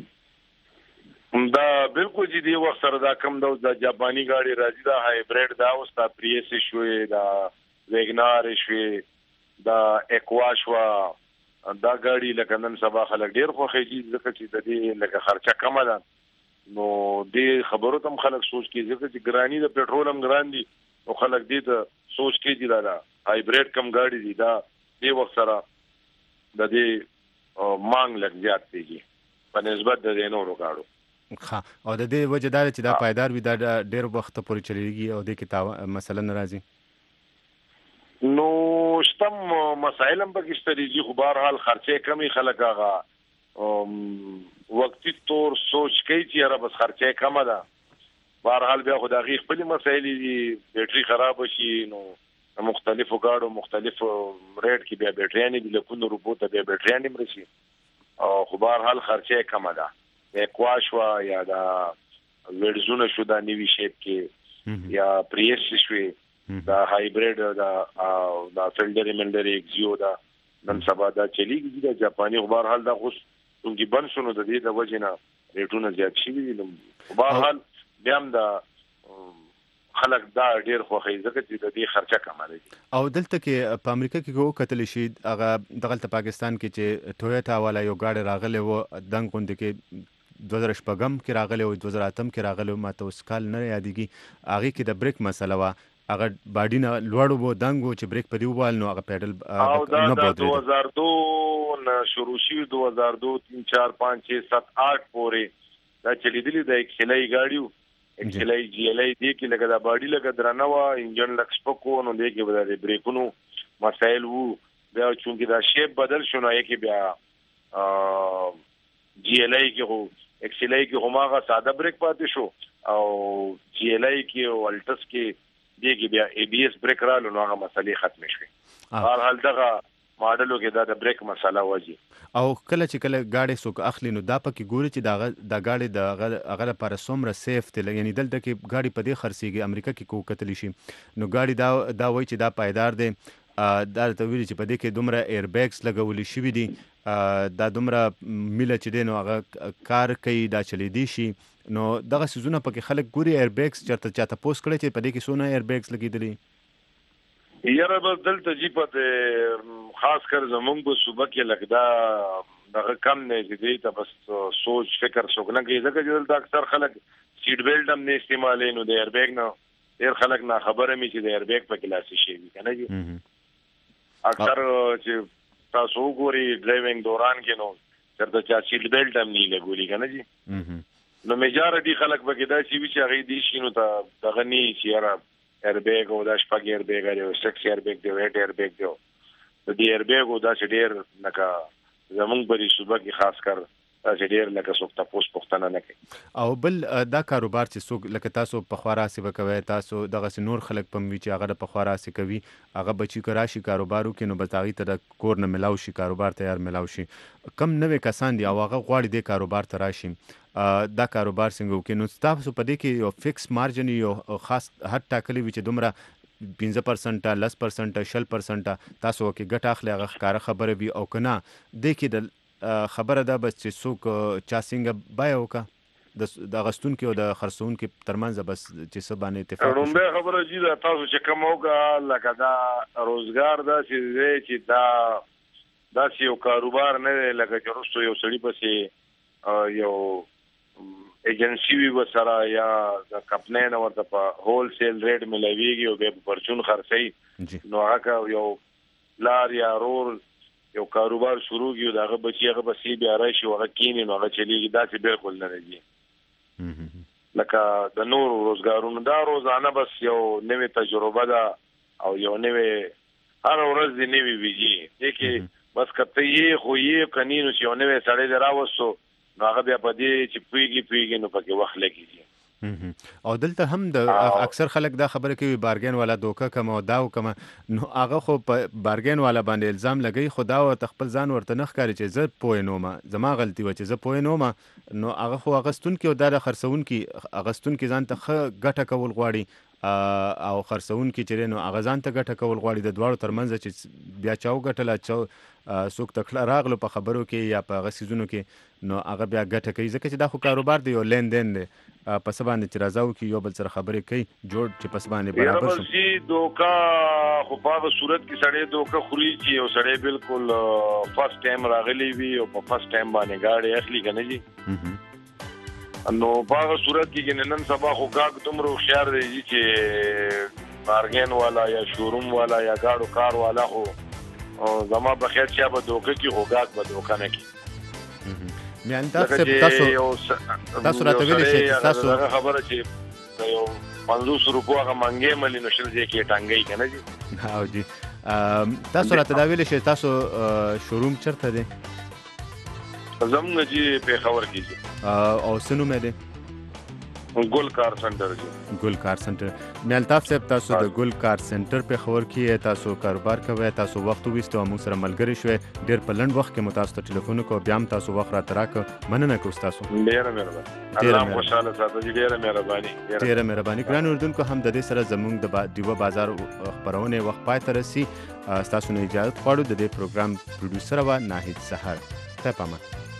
Speaker 14: دا بالکل چې دی وخت سره دا کم دا د جاپاني ګاډي راځي، دا هایبریډ دا اوس دا پریس شوې، دا ویګنار شوې، دا اکوا شوه، دا ګاډي لکه نن سبا خلک ډېر خوښېږي ځکه چې د دې لکه خرچه کمه ده. نو دې خبرو ته هم خلک سوچ کوي ځکه چې ګراني د پټرول هم ګران دي نو خلک دې ته سوچ کوي چې دا هایبریډ کم ګاډي دي دا دې وخت سره د دې مانګ لږ زیات کېږي په نسبت د دې نورو ګاډو.
Speaker 3: ښه. او د دې وجه دا چې دا پایدار وي دا ډېر وخت پورې چلیږي او دې کې مسله نه راځي؟
Speaker 14: نو شتم مسایل هم پکې شته دي خو بهرحال خرچې کمې خلک هغه وقتي طور سوچ کوي چې یاره بس خرچې کمه ده. بهرحال بیا خو د هغې خپلې مسایل دي، بیټري خرابه شي نو مختلفو ګاډو مختلف ریټ کې بیا بیټریانې دي، لکونو روپو ته بیا بیټریانې هم رسي. خو بهرحال خرچې کمه ده. د اکوا شوه یا د ورزونه شو دا نیوی شیپ کې یا پریس شوي دا هایبرید دا دا فیلډر منډر ایکزیو دا نن سبا دا چلیږي دا جاپاني خبر حال دا اوس څنګه بن شنو د دې د وجنه ریټونه زیات شي دي خبر حال بیا هم دا خلک دا ډیر خوخي ځکه چې د دې خرچه کمه دي.
Speaker 3: او دلته کې په امریکا کې کو قتل شي هغه دغلت پاکستان کې چې ټویوټا والا یو گاډي راغله و دنګ غوند کې دوه هزار شپږم کې راغله او دوه هزار اتم کې راغله ماته اوس کال نه یادېږي هغه کې د بریک مسله وا هغه باډي نه لوړو وو دنګ چې بریک په دی وال نو هغه پیډل
Speaker 14: او دا دوه هزار دو نه شروع شي دوه هزار دو تین چار پانچ چھ سات آٹھ پورې دا چلیدلی د ایکسلای گاډیو ایکسلای جی ال ای دی کې لګا دا باډي لګا درنه وا انجن لک سپکو نو دی کې بل بریکونو مسائل وو بیا چونکی دا شیپ بدل شونه کې بیا جی ال ای کې هو ایکسلای کې هماغه ساده بریک پاتې شو او جی ال ای کې او الټس کې دی کې بیا ای بی ایس بریک رالو نو هغه مسلې ختم شوه هر حال دغه ماډلو کې دا د بریک مسله وځي
Speaker 3: او کله چې کله گاډي سوک اخلي نو دا پکې ګوري چې دا د گاډي د هغه لپاره څومره سیف دی یعنی دلته کې گاډي په دې خرڅيږي امریکا کې کو قتل شي نو گاډي دا دا وایي چې دا پایدار دی دا ته ویل چې په دې کې دومره ایر بیگز لګول شي دي دا دومره میله چې دی نو هغه کار کوي دا چلی دی شي نو دغه سيزونه پکې خلک ګوري ایر بیگز چرته چاته پوسټ کړي چې په دې کې سونه ایر بیگز لګیدلي
Speaker 14: یاره بس دلته جی په خاص کر زمونږ په صوبه کې لګدا دغه کم نه دي ته بس سوچ فکر څنګه کوي ځکه چې دلته اکثر خلک سیټ بیلټ هم نه استعمالوي نو د ایر بیگ نه ډیر خلک نه خبره مې چې د ایر بیگ په کلاسي شي کنه جی اکثر چې تاسو ګوري ډرایوینګ دوران کې نو چرته چا سیټ بیلټ هم نه لګولي کنه جی نو میجارټي خلک به کې دا چې هغه دي شي نو ته دغه نه شي ایر بیگ او دا شپږ ایر بیگ او سکس ایر بیگ دی ایټ ایر بیگ دی د دې ایر بیگ او دا چې ډیر لکه زمونږ په صوبه کې خاص کر دا چې ډیر لکه څوک تاسو پوښتنه نه کوي
Speaker 3: او بل دا کاروبار چې څوک لکه تاسو په خورا سی وکوي تاسو دغه نور خلک پم وی چې هغه په خورا سی کوي هغه بچی کراشي کاروبارو کې نو بتاغي ته کور نه ملاو شي کاروبار تیار ملاو شي کم نوې کسان دی او هغه غواړي د کاروبار ته راشي دا کاروبار څنګه وکړي نو تاسو په دې کې یو فکس مارجن یو خاص هټ ټاکلي وي چې دومره پنځه پرسنټه لس پرسنټه شل پرسنټه تاسو کې ګټه اخلي هغه ښکاره خبره وي او کنه د کې د خبره ده بس چې څوک چا څنګه بای وکا د غستون کې او د خرڅون کې ترمنځ بس چې څه باندې اتفاق
Speaker 14: وشي نو خبره جی دا تاسو چې کوم وکا لکه دا روزګار دا چې چې دا دا یو کاروبار نه لکه چې رسو یو سړی پسې یو ایجنسی وی وسره یا د کمپنۍ نو ورته په هول سیل ریټ ملويږي او به پرچون خرڅي نو هغه یو لار یا رول یو کاروبار شروع کیو داغه بچي هغه بسې بیا راشي هغه کینی نو هغه چلیږي دا چې بالکل نه راځي لکه د نور روزګارونو دا روزانه بس یو نوې تجربه ده او یو نوې هر ورځ دی نوې ویجی دغه بس کته یې خو یې قانونو چې یو نوې سړی دراوسو نو هغه بیا په دې چې پویږي پویږي نو پکې وخت لګیږي
Speaker 3: او دلته هم د اکثر خلک دا خبره کوي بارګین والا دوکه کوم او دا کوم نو هغه خو په بارګین والا باندې الزام لګي خدا او تخپل ځان ورته نخ کوي چې زه پوه نوم زما غلطي و چې زه پوه نوم نو هغه خو اغستون کې او دا خرڅون کې اغستون کې ځان ته ګټه کول غواړي او خرڅون کې چې نو هغه ځان ته ګټه کول غواړي د دواړو ترمنځ چې بیا چاو ګټله چاو څوک تکړه راغلو په خبرو کې یا په غسیزونو کې نو هغه بیا ګټه کوي ځکه چې دا خو کاروبار دی او لین دین دی په سبا نه چې راځو کې یو بل سره خبرې کوي جوړ چې پس باندې برابر شي
Speaker 14: یی دوکا خو په صورت کې سړی دوکا خوري چې یو سړی بالکل فرست ټایم راغلی وي او په فرست ټایم باندې گاډي اخلي کنه جی نو په صورت کې نن سبا خو کاګ تمرو خيار دی چې بارګین والا یا شوروم والا یا گاډو کار والا هو او زما په خیر چې به دوکه کې هوګاک به دوکه نه کی
Speaker 3: میان تاسو تاسو تاسو راته ویل شي تاسو
Speaker 14: خبره چې یو پنځوس روپو هغه مانګې ملي نشل دي کې ټانګي کنه جی
Speaker 3: ها جی تاسو راته دا ویل شي تاسو شوروم چرته دي
Speaker 14: زموږ جی په خبر کیږي
Speaker 3: او سنو مې دي
Speaker 14: ګل کار سنټر کې
Speaker 3: ګل کار سنټر. مالتاف صاحب تاسو د ګل کار سنټر په خبر کې تاسو کاروبار کوي، تاسو وخت وستو موږ سره ملګری شوي، ډېر په لنډ وخت کې مو تاسو ته ټلیفون کو، بیا هم تاسو وخت را تراک مننه کوم تاسو.
Speaker 14: ډېر مهرباني، الله خوشاله ساتي. ډېر مهرباني
Speaker 3: ډېر مهرباني. ګران اردوونکو هم د دې سره زموږ د دیوه بازار خبرونه وخت پای ته رسي. تاسو نه اجازه غواړو. د دې پروګرام پروډوسر و ناهید سحر. ته پامه